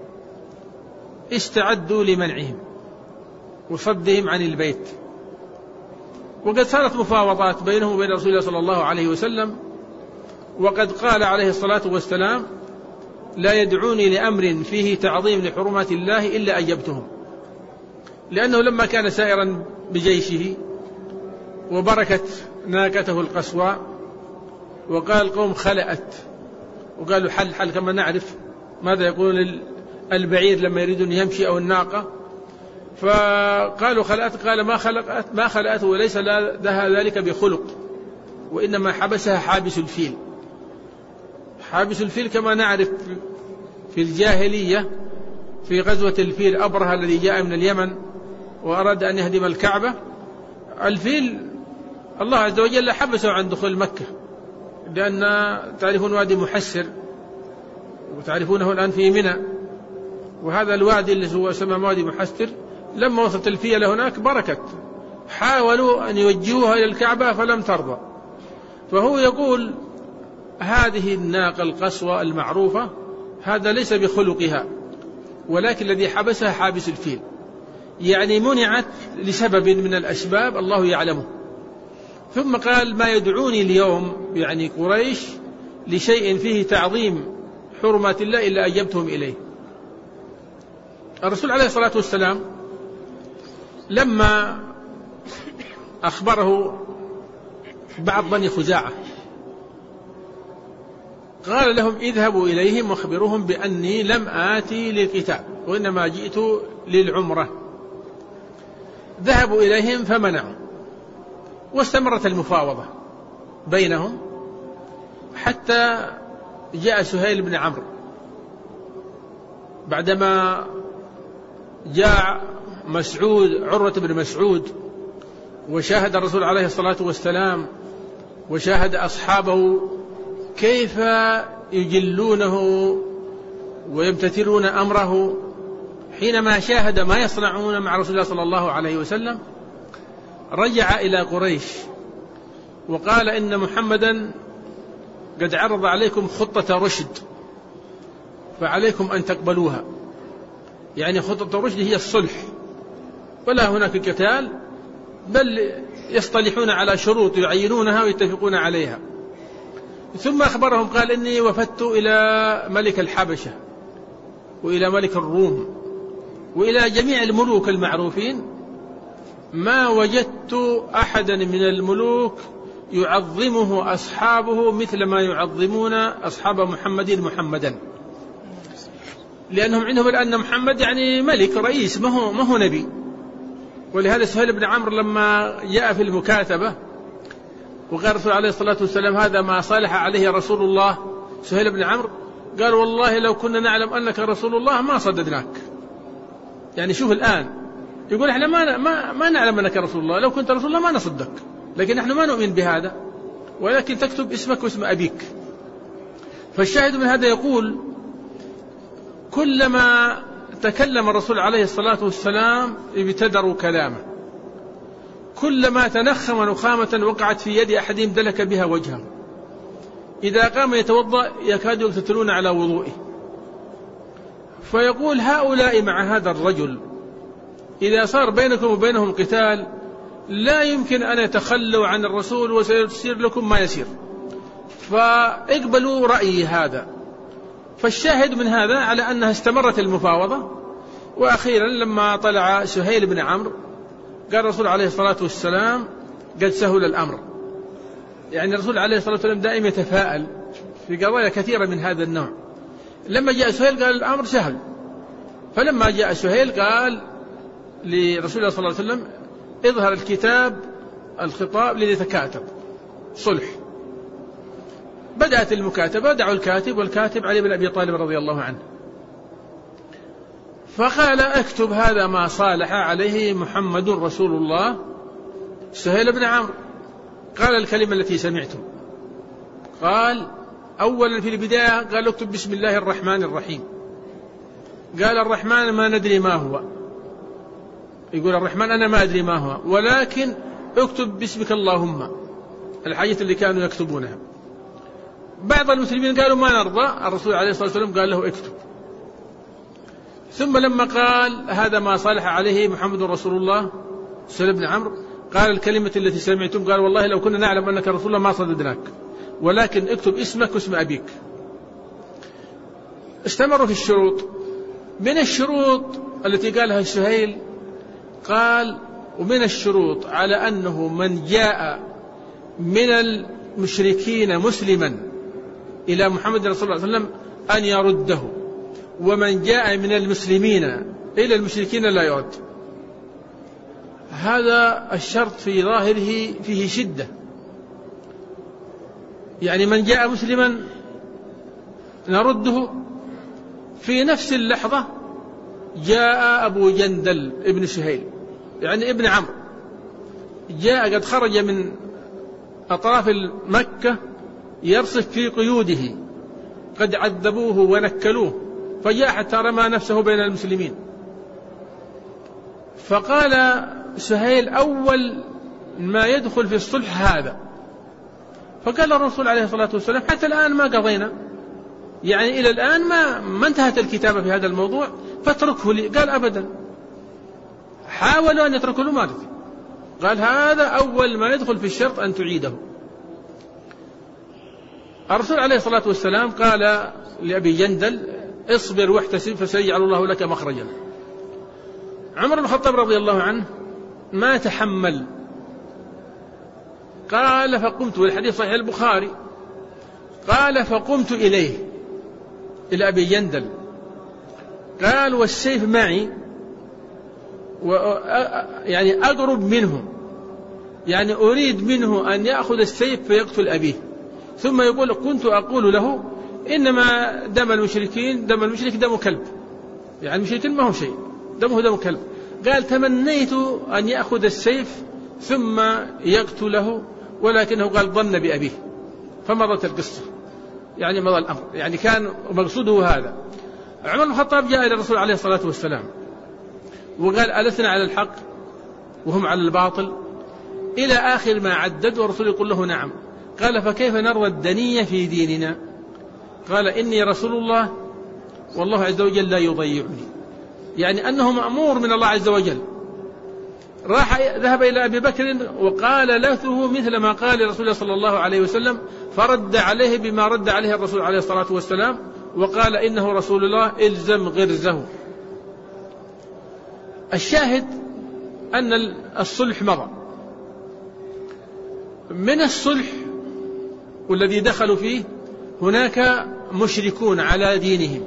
استعدوا لمنعهم وصدهم عن البيت. وقد صارت مفاوضات بينهم وبين رسول الله صلى الله عليه وسلم، وقد قال عليه الصلاة والسلام: لا يدعوني لأمر فيه تعظيم لحرمات الله إلا أجبتهم. لأنه لما كان سائرا بجيشه وبركت ناقته القصواء وقال القوم خلأت، وقالوا حل كما نعرف ماذا يقولون البعير لما يريدون يمشي أو الناقة، فقالوا خلأت، قال ما خلأت وليس لها ذلك بخلق، وإنما حبسها حابس الفيل. حابس الفيل كما نعرف في الجاهلية في غزوة الفيل أبرهة الذي جاء من اليمن وأراد أن يهدم الكعبة، الفيل الله عز وجل حبسه عن دخول مكة، لأن تعرفون وادي محسر وتعرفونه الآن في منى، وهذا الوادي اللي هو اسمه وادي محسر لما وصلت الفيلة هناك بركت، حاولوا أن يوجهوها إلى الكعبة فلم ترضى. فهو يقول هذه الناقة القصوى المعروفة هذا ليس بخلقها، ولكن الذي حبسها حابس الفيل، يعني منعت لسبب من الأسباب الله يعلمه. ثم قال: ما يدعوني اليوم يعني قريش لشيء فيه تعظيم حرمات الله إلا أجبتهم إليه. الرسول عليه الصلاة والسلام لما أخبره بعض بني خزاعة قال لهم: اذهبوا إليهم واخبروهم بأني لم آتي للقتال وإنما جئت للعمرة. ذهبوا إليهم فمنعوا، واستمرت المفاوضة بينهم حتى جاء سهيل بن عمرو. بعدما جاء عروة بن مسعود وشاهد الرسول عليه الصلاة والسلام وشاهد أصحابه كيف يجلونه ويمتثلون أمره، حينما شاهد ما يصنعون مع رسول الله صلى الله عليه وسلم رجع إلى قريش وقال: إن محمدا قد عرض عليكم خطة رشد فعليكم أن تقبلوها. يعني خطة الرشد هي الصلح، ولا هناك قتال، بل يصطلحون على شروط يعينونها ويتفقون عليها. ثم أخبرهم قال: إني وفدت إلى ملك الحبشة وإلى ملك الروم وإلى جميع الملوك المعروفين، ما وجدت أحدا من الملوك يعظمه أصحابه مثل ما يعظمون أصحاب محمدا، لأنهم عندهم الآن محمد يعني ملك رئيس ما هو نبي. ولهذا سهيل بن عمرو لما جاء في المكاتبة وقال الرسول عليه الصلاة والسلام: هذا ما صالح عليه رسول الله، سهيل بن عمرو قال: والله لو كنا نعلم أنك رسول الله ما صددناك. يعني شوف الآن يقول: احنا ما نعلم أنك رسول الله، لو كنت رسول الله ما نصدك، لكن نحن ما نؤمن بهذا، ولكن تكتب اسمك واسم أبيك. فالشاهد من هذا يقول: كلما تكلم الرسول عليه الصلاة والسلام ابتدروا كلامه، كلما تنخم نخامة وقعت في يد أحدهم دلك بها وجهه، إذا قام يتوضأ يكادوا يقتتلون على وضوئه. فيقول: هؤلاء مع هذا الرجل إذا صار بينكم وبينهم قتال لا يمكن أن يتخلوا عن الرسول وسيصير لكم ما يسير، فاقبلوا رأيي هذا فالشاهد من هذا على أنها استمرت المفاوضة، وأخيرا لما طلع سهيل بن عمرو قال الرسول عليه الصلاة والسلام قد سهل الأمر. يعني الرسول عليه الصلاة والسلام دائما يتفاءل في قضايا كثيرة من هذا النوع. لما جاء سهيل قال الأمر سهل، فلما جاء سهيل قال لرسول الله صلى الله عليه وسلم اظهر الكتاب الخطاب لنتكاتب صلح. بدأت المكاتبة، دعوا الكاتب، والكاتب علي بن أبي طالب رضي الله عنه، فقال اكتب هذا ما صالح عليه محمد رسول الله سهيل بن عمرو. قال الكلمة التي سمعتم، قال أولا في البداية قال اكتب بسم الله الرحمن الرحيم. قال الرحمن ما ندري ما هو، يقول الرحمن أنا ما أدري ما هو، ولكن اكتب باسمك اللهم، الحاجة اللي كانوا يكتبونها. بعض المسلمين قالوا ما نرضى، الرسول عليه الصلاة والسلام قال له اكتب. ثم لما قال هذا ما صالح عليه محمد رسول الله سهيل بن عمرو، قال الكلمة التي سمعتم، قال والله لو كنا نعلم أنك رسول الله ما صددناك، ولكن اكتب اسمك واسم أبيك. استمروا في الشروط. من الشروط التي قالها سهيل قال ومن الشروط على أنه من جاء من المشركين مسلما إلى محمد رسول الله صلى الله عليه وسلم أن يرده، ومن جاء من المسلمين إلى المشركين لا يرد. هذا الشرط في ظاهره فيه شدة، يعني من جاء مسلما نرده. في نفس اللحظة جاء أبو جندل ابن سهيل يعني ابن عمرو، جاء قد خرج من أطراف مكة يرصف في قيوده، قد عذبوه ونكلوه، فجاء حتى رمى نفسه بين المسلمين. فقال سهيل أول ما يدخل في الصلح هذا. فقال الرسول عليه الصلاة والسلام حتى الآن ما قضينا، يعني إلى الآن ما انتهت الكتابة في هذا الموضوع، فاتركه لي. قال أبدا، حاولوا أن يتركوا له، ما رضي. قال هذا أول ما يدخل في الشرط أن تعيده. الرسول عليه الصلاة والسلام قال لأبي جندل اصبر واحتسب فسيجعل الله لك مخرجا. عمر بن الخطاب رضي الله عنه ما تحمل، قال فقمت، والحديث صحيح البخاري، قال فقمت إليه إلى أبي جندل، قال والسيف معي، يعني أقرب منه، يعني أريد منه أن يأخذ السيف فيقتل أبيه. ثم يقول كنت أقول له إنما دم المشركين دم المشرك دم كلب، يعني المشركين ما هو شيء، دمه دم كلب. قال تمنيت أن يأخذ السيف ثم يقتله، ولكنه قال ظن بأبيه، فمضت القصة، يعني مضى الأمر، يعني كان مقصوده هذا. عمر بن الخطاب جاء إلى الرسول عليه الصلاة والسلام وقال ألسنا على الحق وهم على الباطل، إلى آخر ما عدد، والرسول يقول له نعم. قال فكيف نرضى الدنية في ديننا؟ قال إني رسول الله والله عز وجل لا يضيعني، يعني أنه مأمور من الله عز وجل. ذهب إلى أبي بكر وقال له مثل ما قال رسول الله صلى الله عليه وسلم، فرد عليه بما رد عليه الرسول عليه الصلاة والسلام، وقال إنه رسول الله إلزم غرزه. الشاهد أن الصلح مضى. من الصلح والذي دخلوا فيه هناك مشركون على دينهم.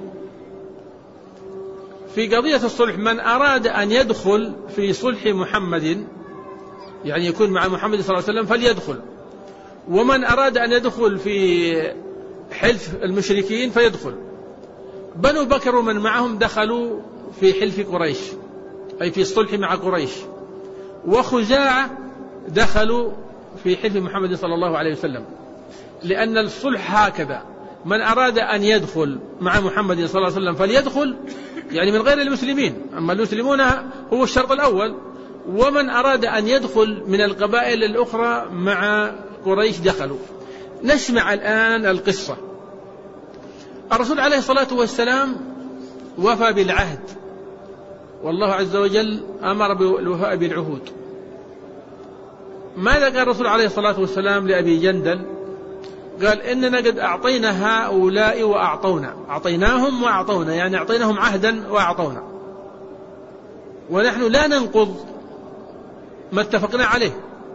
في قضية الصلح من أراد أن يدخل في صلح محمد، يعني يكون مع محمد صلى الله عليه وسلم، فليدخل، ومن أراد أن يدخل في حلف المشركين فيدخل. بنو بكر ومن معهم دخلوا في حلف قريش، أي في الصلح مع قريش، وخزاعة دخلوا في حلف محمد صلى الله عليه وسلم، لأن الصلح هكذا، من أراد أن يدخل مع محمد صلى الله عليه وسلم فليدخل، يعني من غير المسلمين، أما المسلمون هو الشرط الأول، ومن أراد أن يدخل من القبائل الأخرى مع قريش دخلوا. نسمع الآن القصة. الرسول عليه الصلاة والسلام وفى بالعهد، والله عز وجل أمر بالوفاء بالعهود. ماذا قال الرسول عليه الصلاة والسلام لأبي جندل؟ قال إننا قد أعطينا هؤلاء وأعطونا، أعطيناهم وأعطونا، يعني أعطيناهم عهدا وأعطونا، ونحن لا ننقض ما اتفقنا عليه.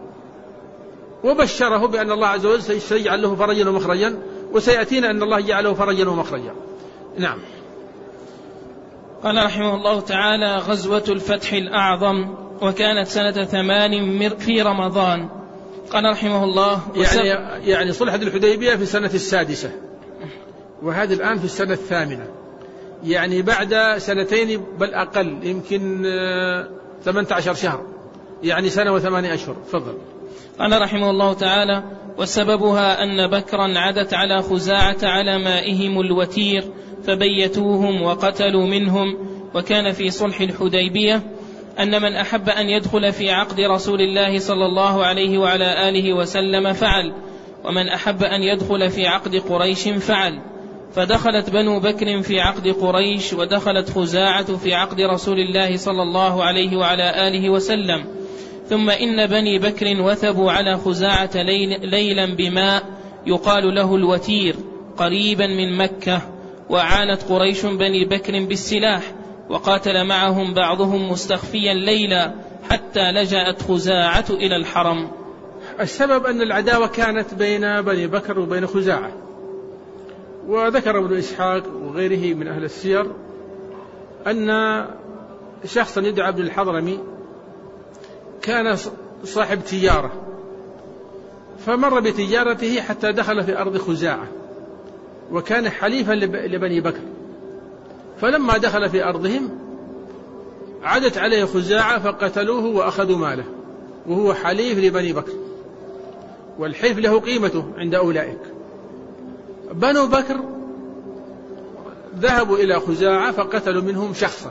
وبشره بأن الله عز وجل سيجعل له فرجا ومخرجا، وسيأتينا أن الله جعله فرجا ومخرجا. نعم. قال رحمه الله تعالى: غزوة الفتح الأعظم، وكانت سنة 8 في رمضان. قال رحمه الله: يعني صلح الحديبية في السنة 6، وهذا الآن في السنة 8، يعني بعد 2 بل أقل، يمكن 18 شهر، يعني 1 و8 أشهر. تفضل. قال رحمه الله تعالى: وسببها أن بكرا عدت على خزاعة على مائهم الوتير فبيتوهم وقتلوا منهم. وكان في صلح الحديبية أن من أحب أن يدخل في عقد رسول الله صلى الله عليه وعلى آله وسلم فعل، ومن أحب أن يدخل في عقد قريش فعل. فدخلت بنو بكر في عقد قريش، ودخلت خزاعة في عقد رسول الله صلى الله عليه وعلى آله وسلم. ثم إن بني بكر وثبوا على خزاعة ليلا بماء يقال له الوتير قريبا من مكة، وأعانت قريش بني بكر بالسلاح، وقاتل معهم بعضهم مستخفيا ليلا حتى لجأت خزاعة إلى الحرم. السبب أن العداوة كانت بين بني بكر وبين خزاعة. وذكر ابن إسحاق وغيره من أهل السير أن شخصا يدعى عبد الحضرمي كان صاحب تجارة، فمر بتجارته حتى دخل في أرض خزاعة، وكان حليفا لبني بكر. فلما دخل في أرضهم عدت عليه خزاعة فقتلوه وأخذوا ماله، وهو حليف لبني بكر، والحلف له قيمته عند أولئك. بنو بكر ذهبوا إلى خزاعة فقتلوا منهم شخصا،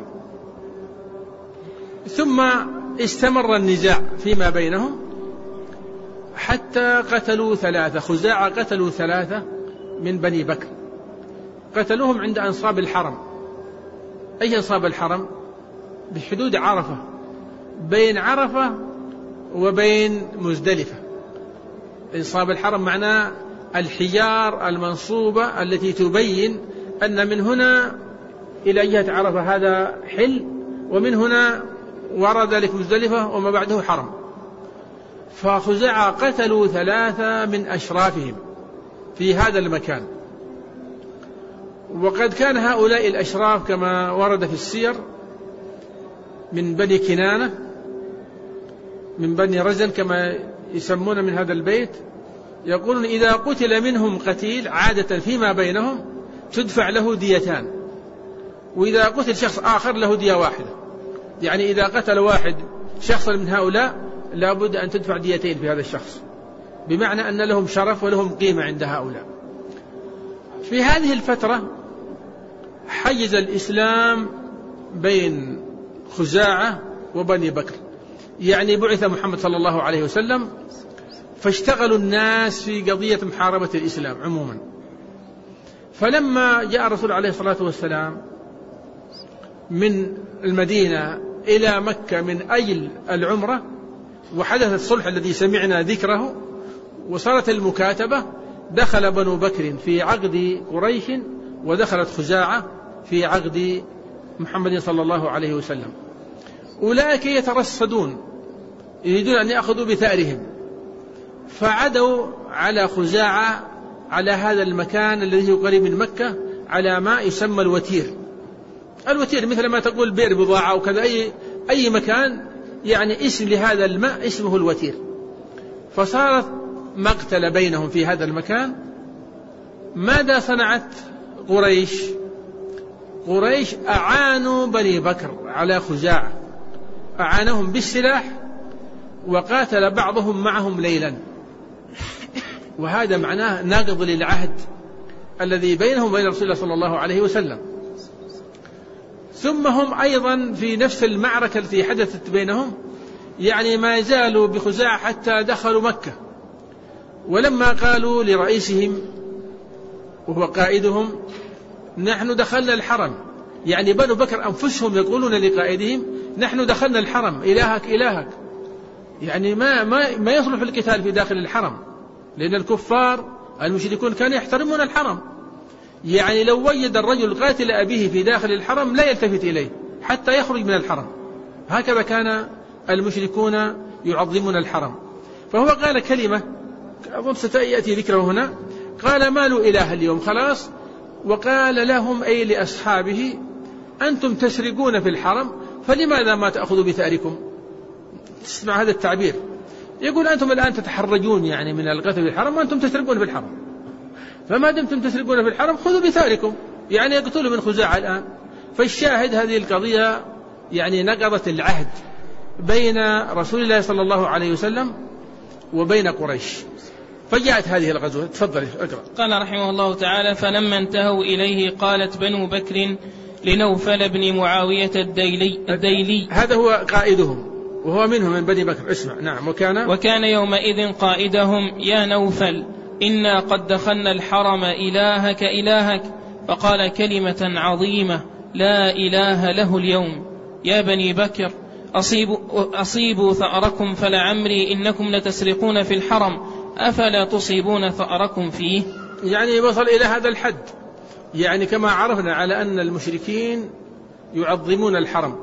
ثم استمر النزاع فيما بينهم حتى قتلوا 3. خزاعة قتلوا 3 من بني بكر، قتلوهم عند أنصاب الحرم. أي أنصاب الحرم؟ بحدود عرفة، بين عرفة وبين مزدلفة. أنصاب الحرم معناه الحجار المنصوبة التي تبين أن من هنا إلى جهة عرفة هذا حل، ومن هنا وراء ذلك مزدلفة، وما بعده حرم. فخزاعة قتلوا 3 من أشرافهم في هذا المكان. وقد كان هؤلاء الأشراف كما ورد في السير من بني كنانة، من بني رزن كما يسمون من هذا البيت، يقولون إذا قتل منهم قتيل عادة فيما بينهم تدفع له ديتان، وإذا قتل شخص آخر له دية واحدة. يعني إذا قتل واحد شخصا من هؤلاء لابد أن تدفع ديتين في هذا الشخص، بمعنى أن لهم شرف ولهم قيمة عند هؤلاء. في هذه الفترة حيز الإسلام بين خزاعة وبني بكر، يعني بعث محمد صلى الله عليه وسلم، فاشتغلوا الناس في قضية محاربة الإسلام عموما. فلما جاء الرسول عليه الصلاة والسلام من المدينة إلى مكة من أجل العمرة، وحدث الصلح الذي سمعنا ذكره وصارت المكاتبة، دخل بنو بكر في عقد قريش، ودخلت خزاعة في عقد محمد صلى الله عليه وسلم. أولئك يترصدون يريدون أن يأخذوا بثأرهم، فعدوا على خزاعة على هذا المكان الذي هو قريب من مكة على ما يسمى الوتير. الوتير مثل ما تقول بئر بضاعة أو كذا، أي مكان يعني اسم لهذا الماء اسمه الوتير. فصارت مقتل بينهم في هذا المكان. ماذا صنعت قريش؟ قريش أعانوا بني بكر على خزاعة، أعانهم بالسلاح، وقاتل بعضهم معهم ليلا، وهذا معناه ناقض للعهد الذي بينهم وبين رسول الله صلى الله عليه وسلم. ثم هم أيضا في نفس المعركة التي حدثت بينهم يعني ما زالوا بخزاعة حتى دخلوا مكة. ولما قالوا لرئيسهم وهو قائدهم نحن دخلنا الحرم، يعني بنو بكر أنفسهم يقولون لقائدهم نحن دخلنا الحرم، إلهك يعني ما يصلح القتال في داخل الحرم، لأن الكفار المشركون كانوا يحترمون الحرم، يعني لو وجد الرجل قاتل أبيه في داخل الحرم لا يلتفت إليه حتى يخرج من الحرم. هكذا كان المشركون يعظمون الحرم. فهو قال كلمة أظن ستأتي ذكره هنا، قال ما له إله اليوم خلاص، وقال لهم أي لأصحابه أنتم تسرقون في الحرم فلماذا ما تأخذوا بثأركم؟ تسمع هذا التعبير، يقول أنتم الآن تتحرجون يعني من القتل في الحرم وأنتم تسرقون في الحرم، فما دمتم تسرقون في الحرم خذوا بثأركم، يعني يقتلوا من خزاعة الآن. فالشاهد هذه القضية يعني نقضت العهد بين رسول الله صلى الله عليه وسلم وبين قريش، فجاءت هذه الغزوة. تفضل اقرأ. قال رحمه الله تعالى: فلما انتهوا إليه قالت بنو بكر لنوفل بن معاوية الديلي هذا هو قائدهم وهو منهم من بني بكر. اسمع. نعم. وكان يومئذ قائدهم: يا نوفل إنا قد دخلنا الحرم إلهك. فقال كلمة عظيمة لا إله له اليوم: يا بني بكر أصيبوا ثأركم فلعمري إنكم لتسرقون في الحرم أفلا تصيبون ثأركم فيه. يعني وصل إلى هذا الحد، يعني كما عرفنا على أن المشركين يعظمون الحرم،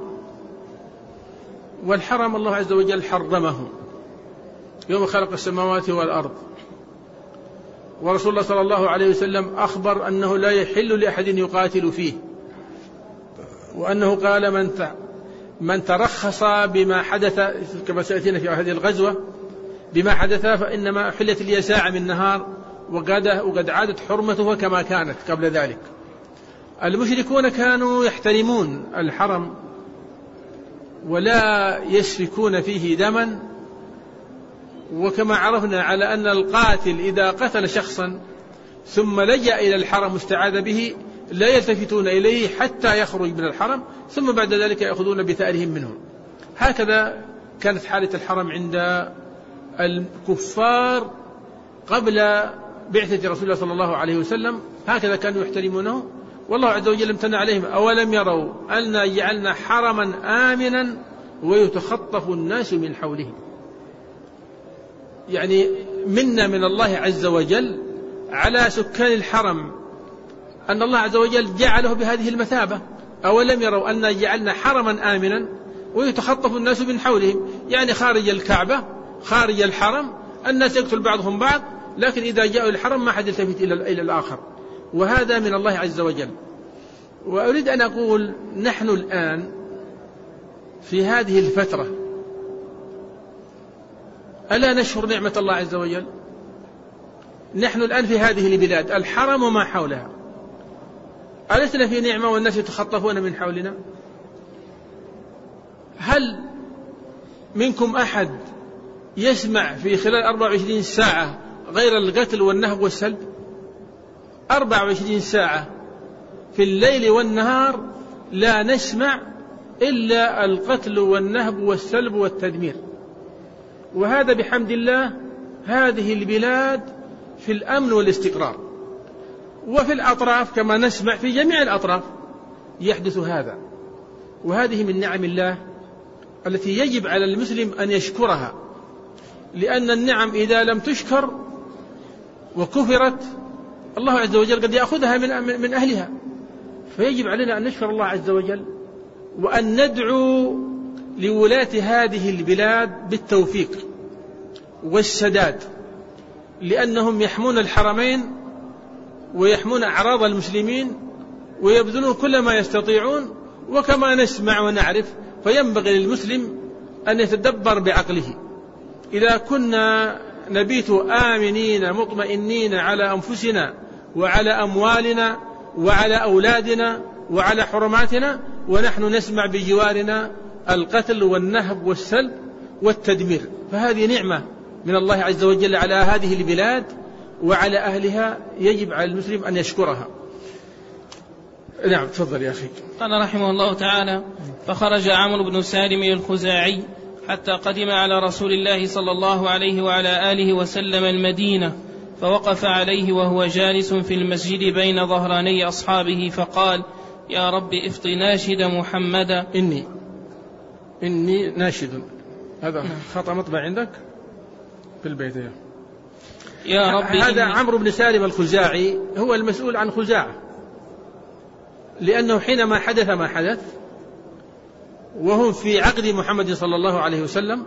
والحرم الله عز وجل حرمه يوم خلق السماوات والأرض، ورسول الله صلى الله عليه وسلم أخبر أنه لا يحل لأحد يقاتل فيه، وأنه قال من ترخص بما حدث كما سيأتينا في هذه الغزوة بما حدث فإنما حلت لي ساعة من نهار وقد عادت حرمته كما كانت قبل ذلك. المشركون كانوا يحترمون الحرم ولا يسفكون فيه دما، وكما عرفنا على أن القاتل إذا قتل شخصا ثم لجأ إلى الحرم واستعاذ به لا يلتفتون إليه حتى يخرج من الحرم، ثم بعد ذلك يأخذون بثأرهم منهم. هكذا كانت حالة الحرم عند الكفار قبل بعثة رسول الله صلى الله عليه وسلم، هكذا كانوا يحترمونه، والله عز وجل امتنع عليهم: أولم يروا أنا جعلنا حرما آمنا ويتخطف الناس من حولهم. يعني منا من الله عز وجل على سكان الحرم أن الله عز وجل جعله بهذه المثابة: أولم يروا أنا جعلنا حرما آمنا ويتخطف الناس من حولهم، يعني خارج الكعبة خارج الحرم الناس يقتل بعضهم بعض، لكن إذا جاءوا الحرم ما حد يلتفت إلى الآخر، وهذا من الله عز وجل. وأريد أن أقول نحن الآن في هذه الفترة ألا نشكر نعمة الله عز وجل؟ نحن الآن في هذه البلاد الحرم وما حولها، ألسنا في نعمة والناس يتخطفون من حولنا؟ هل منكم أحد يسمع في خلال 24 ساعة غير القتل والنهب والسلب؟ 24 ساعة في الليل والنهار لا نسمع إلا القتل والنهب والسلب والتدمير. وهذا بحمد الله هذه البلاد في الأمن والاستقرار، وفي الأطراف كما نسمع في جميع الأطراف يحدث هذا، وهذه من نعم الله التي يجب على المسلم أن يشكرها، لأن النعم إذا لم تشكر وكفرت الله عز وجل قد يأخذها من أهلها، فيجب علينا أن نشكر الله عز وجل وأن ندعو لولاة هذه البلاد بالتوفيق والسداد، لأنهم يحمون الحرمين ويحمون أعراض المسلمين ويبذلون كل ما يستطيعون، وكما نسمع ونعرف فينبغي للمسلم أن يتدبر بعقله. إذا كنا نبيت آمنين مطمئنين على أنفسنا وعلى أموالنا وعلى أولادنا وعلى حرماتنا، ونحن نسمع بجوارنا القتل والنهب والسلب والتدمير، فهذه نعمة من الله عز وجل على هذه البلاد وعلى أهلها، يجب على المسلم أن يشكرها. نعم تفضل يا أخي. قال رحمه الله تعالى: فخرج عمرو بن سالم الخزاعي حتى قدم على رسول الله صلى الله عليه وعلى آله وسلم المدينة، فوقف عليه وهو جالس في المسجد بين ظهراني أصحابه فقال: يا رب افط ناشد محمدا. إني ناشد، هذا خطأ مطبع عندك في البيت. يا رب هذا عمرو بن سالم الخزاعي هو المسؤول عن خزاعة، لأنه حينما حدث ما حدث وهم في عقد محمد صلى الله عليه وسلم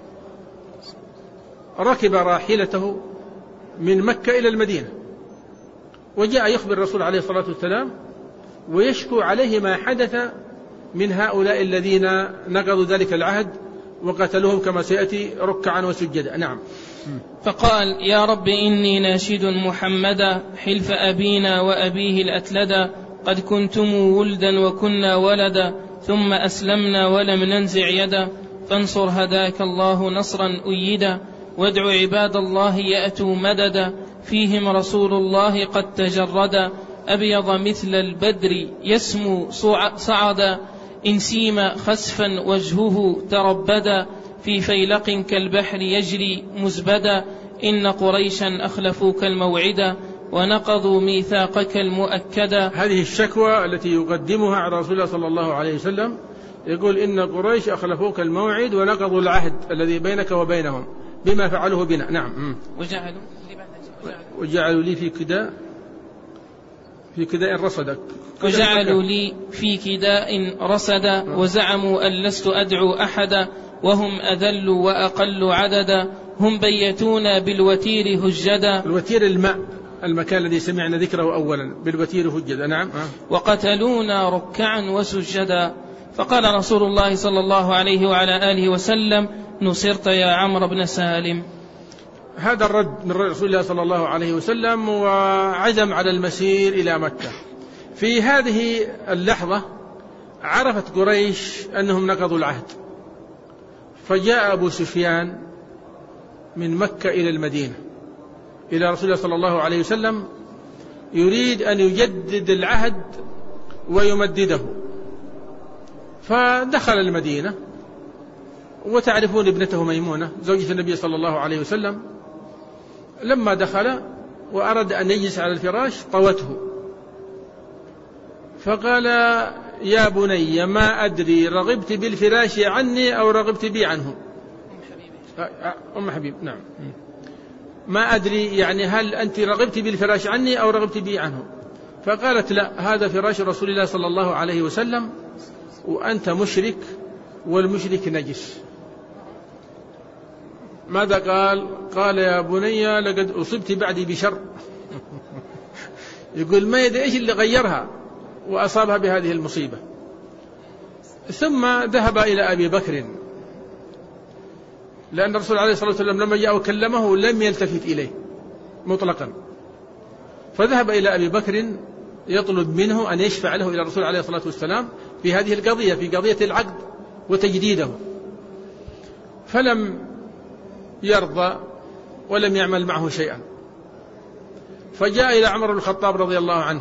ركب راحلته من مكة إلى المدينة، وجاء يخبر الرسول عليه الصلاة والسلام ويشكو عليه ما حدث من هؤلاء الذين نقضوا ذلك العهد وقتلوهم كما سيأتي ركعا وسجدا. نعم. فقال يا رب إني ناشد محمدا حلف أبينا وأبيه الأتلدا، قد كنتم ولدا وكنا ولدا، ثم أسلمنا ولم ننزع يدا، فانصر هداك الله نصرا أيدا، وادع عباد الله يأتوا مددا، فيهم رسول الله قد تجردا، أبيض مثل البدر يسمو صعدا، إن سيم خسفا وجهه تربدا، في فيلق كالبحر يجري مزبدا، إن قريشا أخلفوك الموعدا، ونقضوا ميثاقك المؤكدا. هذه الشكوى التي يقدمها على رسول الله صلى الله عليه وسلم، يقول إن قريش أخلفوك الموعد ونقضوا العهد الذي بينك وبينهم بما فعلوه بنا. نعم. وجعلوا لي في كداء رصدا، وجعلوا لي في كداء رصدا، وزعموا أن لست أدعو أحدا، وهم أذل وأقل عددا، هم بيتونا بالوتير هجدا. الوتير المكان الذي سمعنا ذكره أولا، بالوتير هجدا. نعم. وقتلونا ركعا وسجدا. فقال رسول الله صلى الله عليه وعلى آله وسلم نصرت يا عمرو بن سالم. هذا الرد من رسول الله صلى الله عليه وسلم، وعزم على المسير إلى مكة. في هذه اللحظة عرفت قريش أنهم نقضوا العهد، فجاء أبو سفيان من مكة إلى المدينة إلى رسول الله صلى الله عليه وسلم يريد أن يجدد العهد ويمدده، فدخل المدينة، وتعرفون ابنته ميمونة زوجة النبي صلى الله عليه وسلم، لما دخل وأراد أن يجلس على الفراش طوته، فقال يا بني ما أدري رغبت بالفراش عني أو رغبت بي عنه. أم حبيب. نعم. ما أدري يعني هل أنت رغبت بالفراش عني أو رغبت بي عنه؟ فقالت لا، هذا فراش رسول الله صلى الله عليه وسلم، وأنت مشرك والمشرك نجس. ماذا قال؟ قال يا بني لقد أصبت بعدي بشر. يقول ما يدري إيش اللي غيرها وأصابها بهذه المصيبة. ثم ذهب إلى أبي بكر، لأن الرسول عليه الصلاة والسلام لما جاء وكلمه لم يلتفت إليه مطلقا، فذهب إلى أبي بكر يطلب منه أن يشفع له إلى الرسول عليه الصلاة والسلام في هذه القضية، في قضية العقد وتجديده، فلم يرضى ولم يعمل معه شيئا. فجاء إلى عمر بن الخطاب رضي الله عنه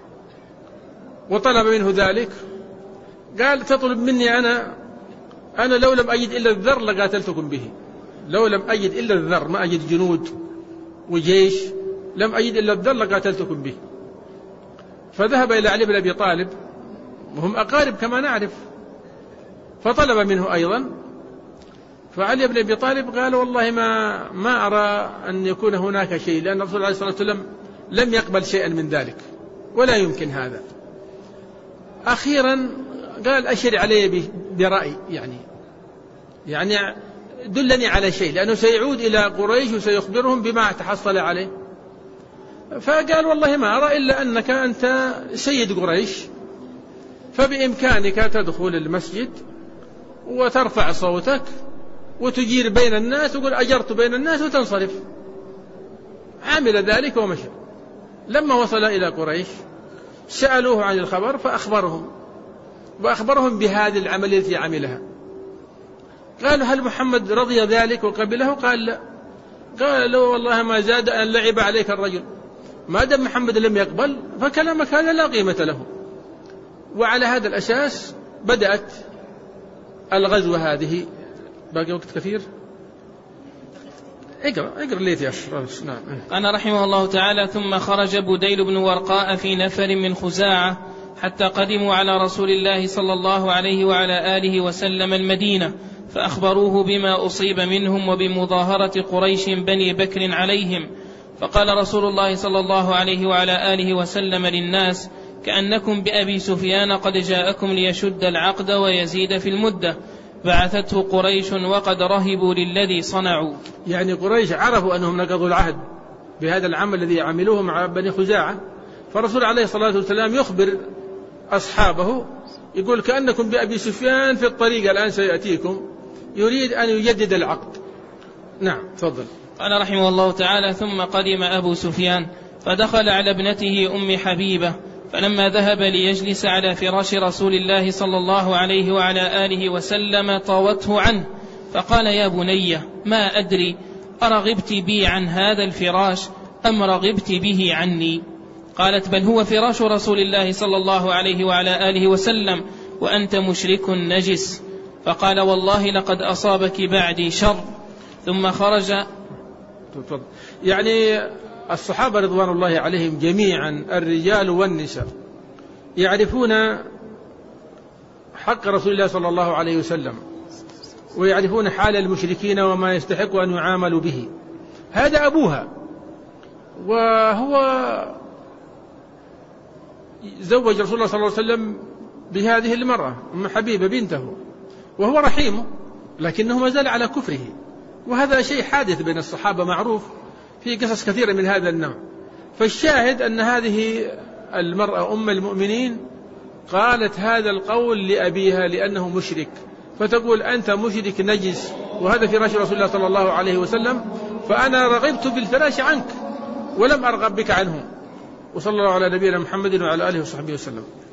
وطلب منه ذلك، قال تطلب مني أنا لو لم أجد إلا الذر لقاتلتكم به، لو لم أجد إلا الذر، ما أجد جنود وجيش، لم أجد إلا الذر لقاتلتكم به. فذهب إلى علي بن أبي طالب وهم أقارب كما نعرف، فطلب منه أيضا، فعلي بن أبي طالب قال والله ما أرى أن يكون هناك شيء، لأن الرسول عليه الصلاة والسلام لم يقبل شيئا من ذلك ولا يمكن هذا. أخيرا قال أشر علي برأي، يعني دلني على شيء، لأنه سيعود إلى قريش وسيخبرهم بما تحصل عليه. فقال والله ما أرى إلا أنك أنت سيد قريش، فبإمكانك تدخل المسجد وترفع صوتك وتجير بين الناس وقل أجرت بين الناس وتنصرف. عمل ذلك ومشى. لما وصل إلى قريش سألوه عن الخبر وأخبرهم بهذه العملية التي عملها. قالوا هل محمد رضي ذلك وقبله؟ قال لا. قال له والله ما زاد أن لعب عليك الرجل، ما دام محمد لم يقبل فكلامك هذا لا قيمة له. وعلى هذا الأساس بدأت الغزوة هذه. باقي وقت كثير، اقرأ ليت يا أخي. نعم. قال رحمه الله تعالى ثم خرج بديل بن ورقاء في نفر من خزاعة حتى قدموا على رسول الله صلى الله عليه وعلى آله وسلم المدينة، فأخبروه بما أصيب منهم وبمظاهرة قريش بني بكر عليهم، فقال رسول الله صلى الله عليه وعلى آله وسلم للناس: كأنكم بأبي سفيان قد جاءكم ليشد العقد ويزيد في المدة، بعثته قريش وقد رهبوا للذي صنعوا. يعني قريش عرفوا أنهم نقضوا العهد بهذا العمل الذي عملوه مع بني خزاعة، فالرسول عليه الصلاة والسلام يخبر أصحابه يقول: كأنكم بأبي سفيان في الطريق الآن سيأتيكم يريد أن يجدد العقد. نعم تفضل. قال رحمه الله تعالى: ثم قدم أبو سفيان فدخل على ابنته أم حبيبة، فلما ذهب ليجلس على فراش رسول الله صلى الله عليه وعلى آله وسلم طاوته عنه، فقال: يا بني، ما أدري أرغبت بي عن هذا الفراش أم رغبت به عني؟ قالت: بل هو فراش رسول الله صلى الله عليه وعلى آله وسلم وأنت مشرك نجس. فقال: والله لقد أصابك بعدي شر. ثم خرج. يعني الصحابة رضوان الله عليهم جميعا الرجال والنساء يعرفون حق رسول الله صلى الله عليه وسلم، ويعرفون حال المشركين وما يستحق أن يعاملوا به. هذا أبوها، وهو زوج رسول الله صلى الله عليه وسلم بهذه المرأة أم حبيبة بنته، وهو رحيمه، لكنه ما زال على كفره. وهذا شيء حادث بين الصحابة معروف في قصص كثيرة من هذا النوع. فالشاهد أن هذه المرأة أم المؤمنين قالت هذا القول لأبيها لأنه مشرك، فتقول: أنت مشرك نجس وهذا فراش رسول الله صلى الله عليه وسلم، فأنا رغبت بالفراش عنك ولم أرغب بك عنه. وصلى الله على نبينا محمد وعلى آله وصحبه وسلم.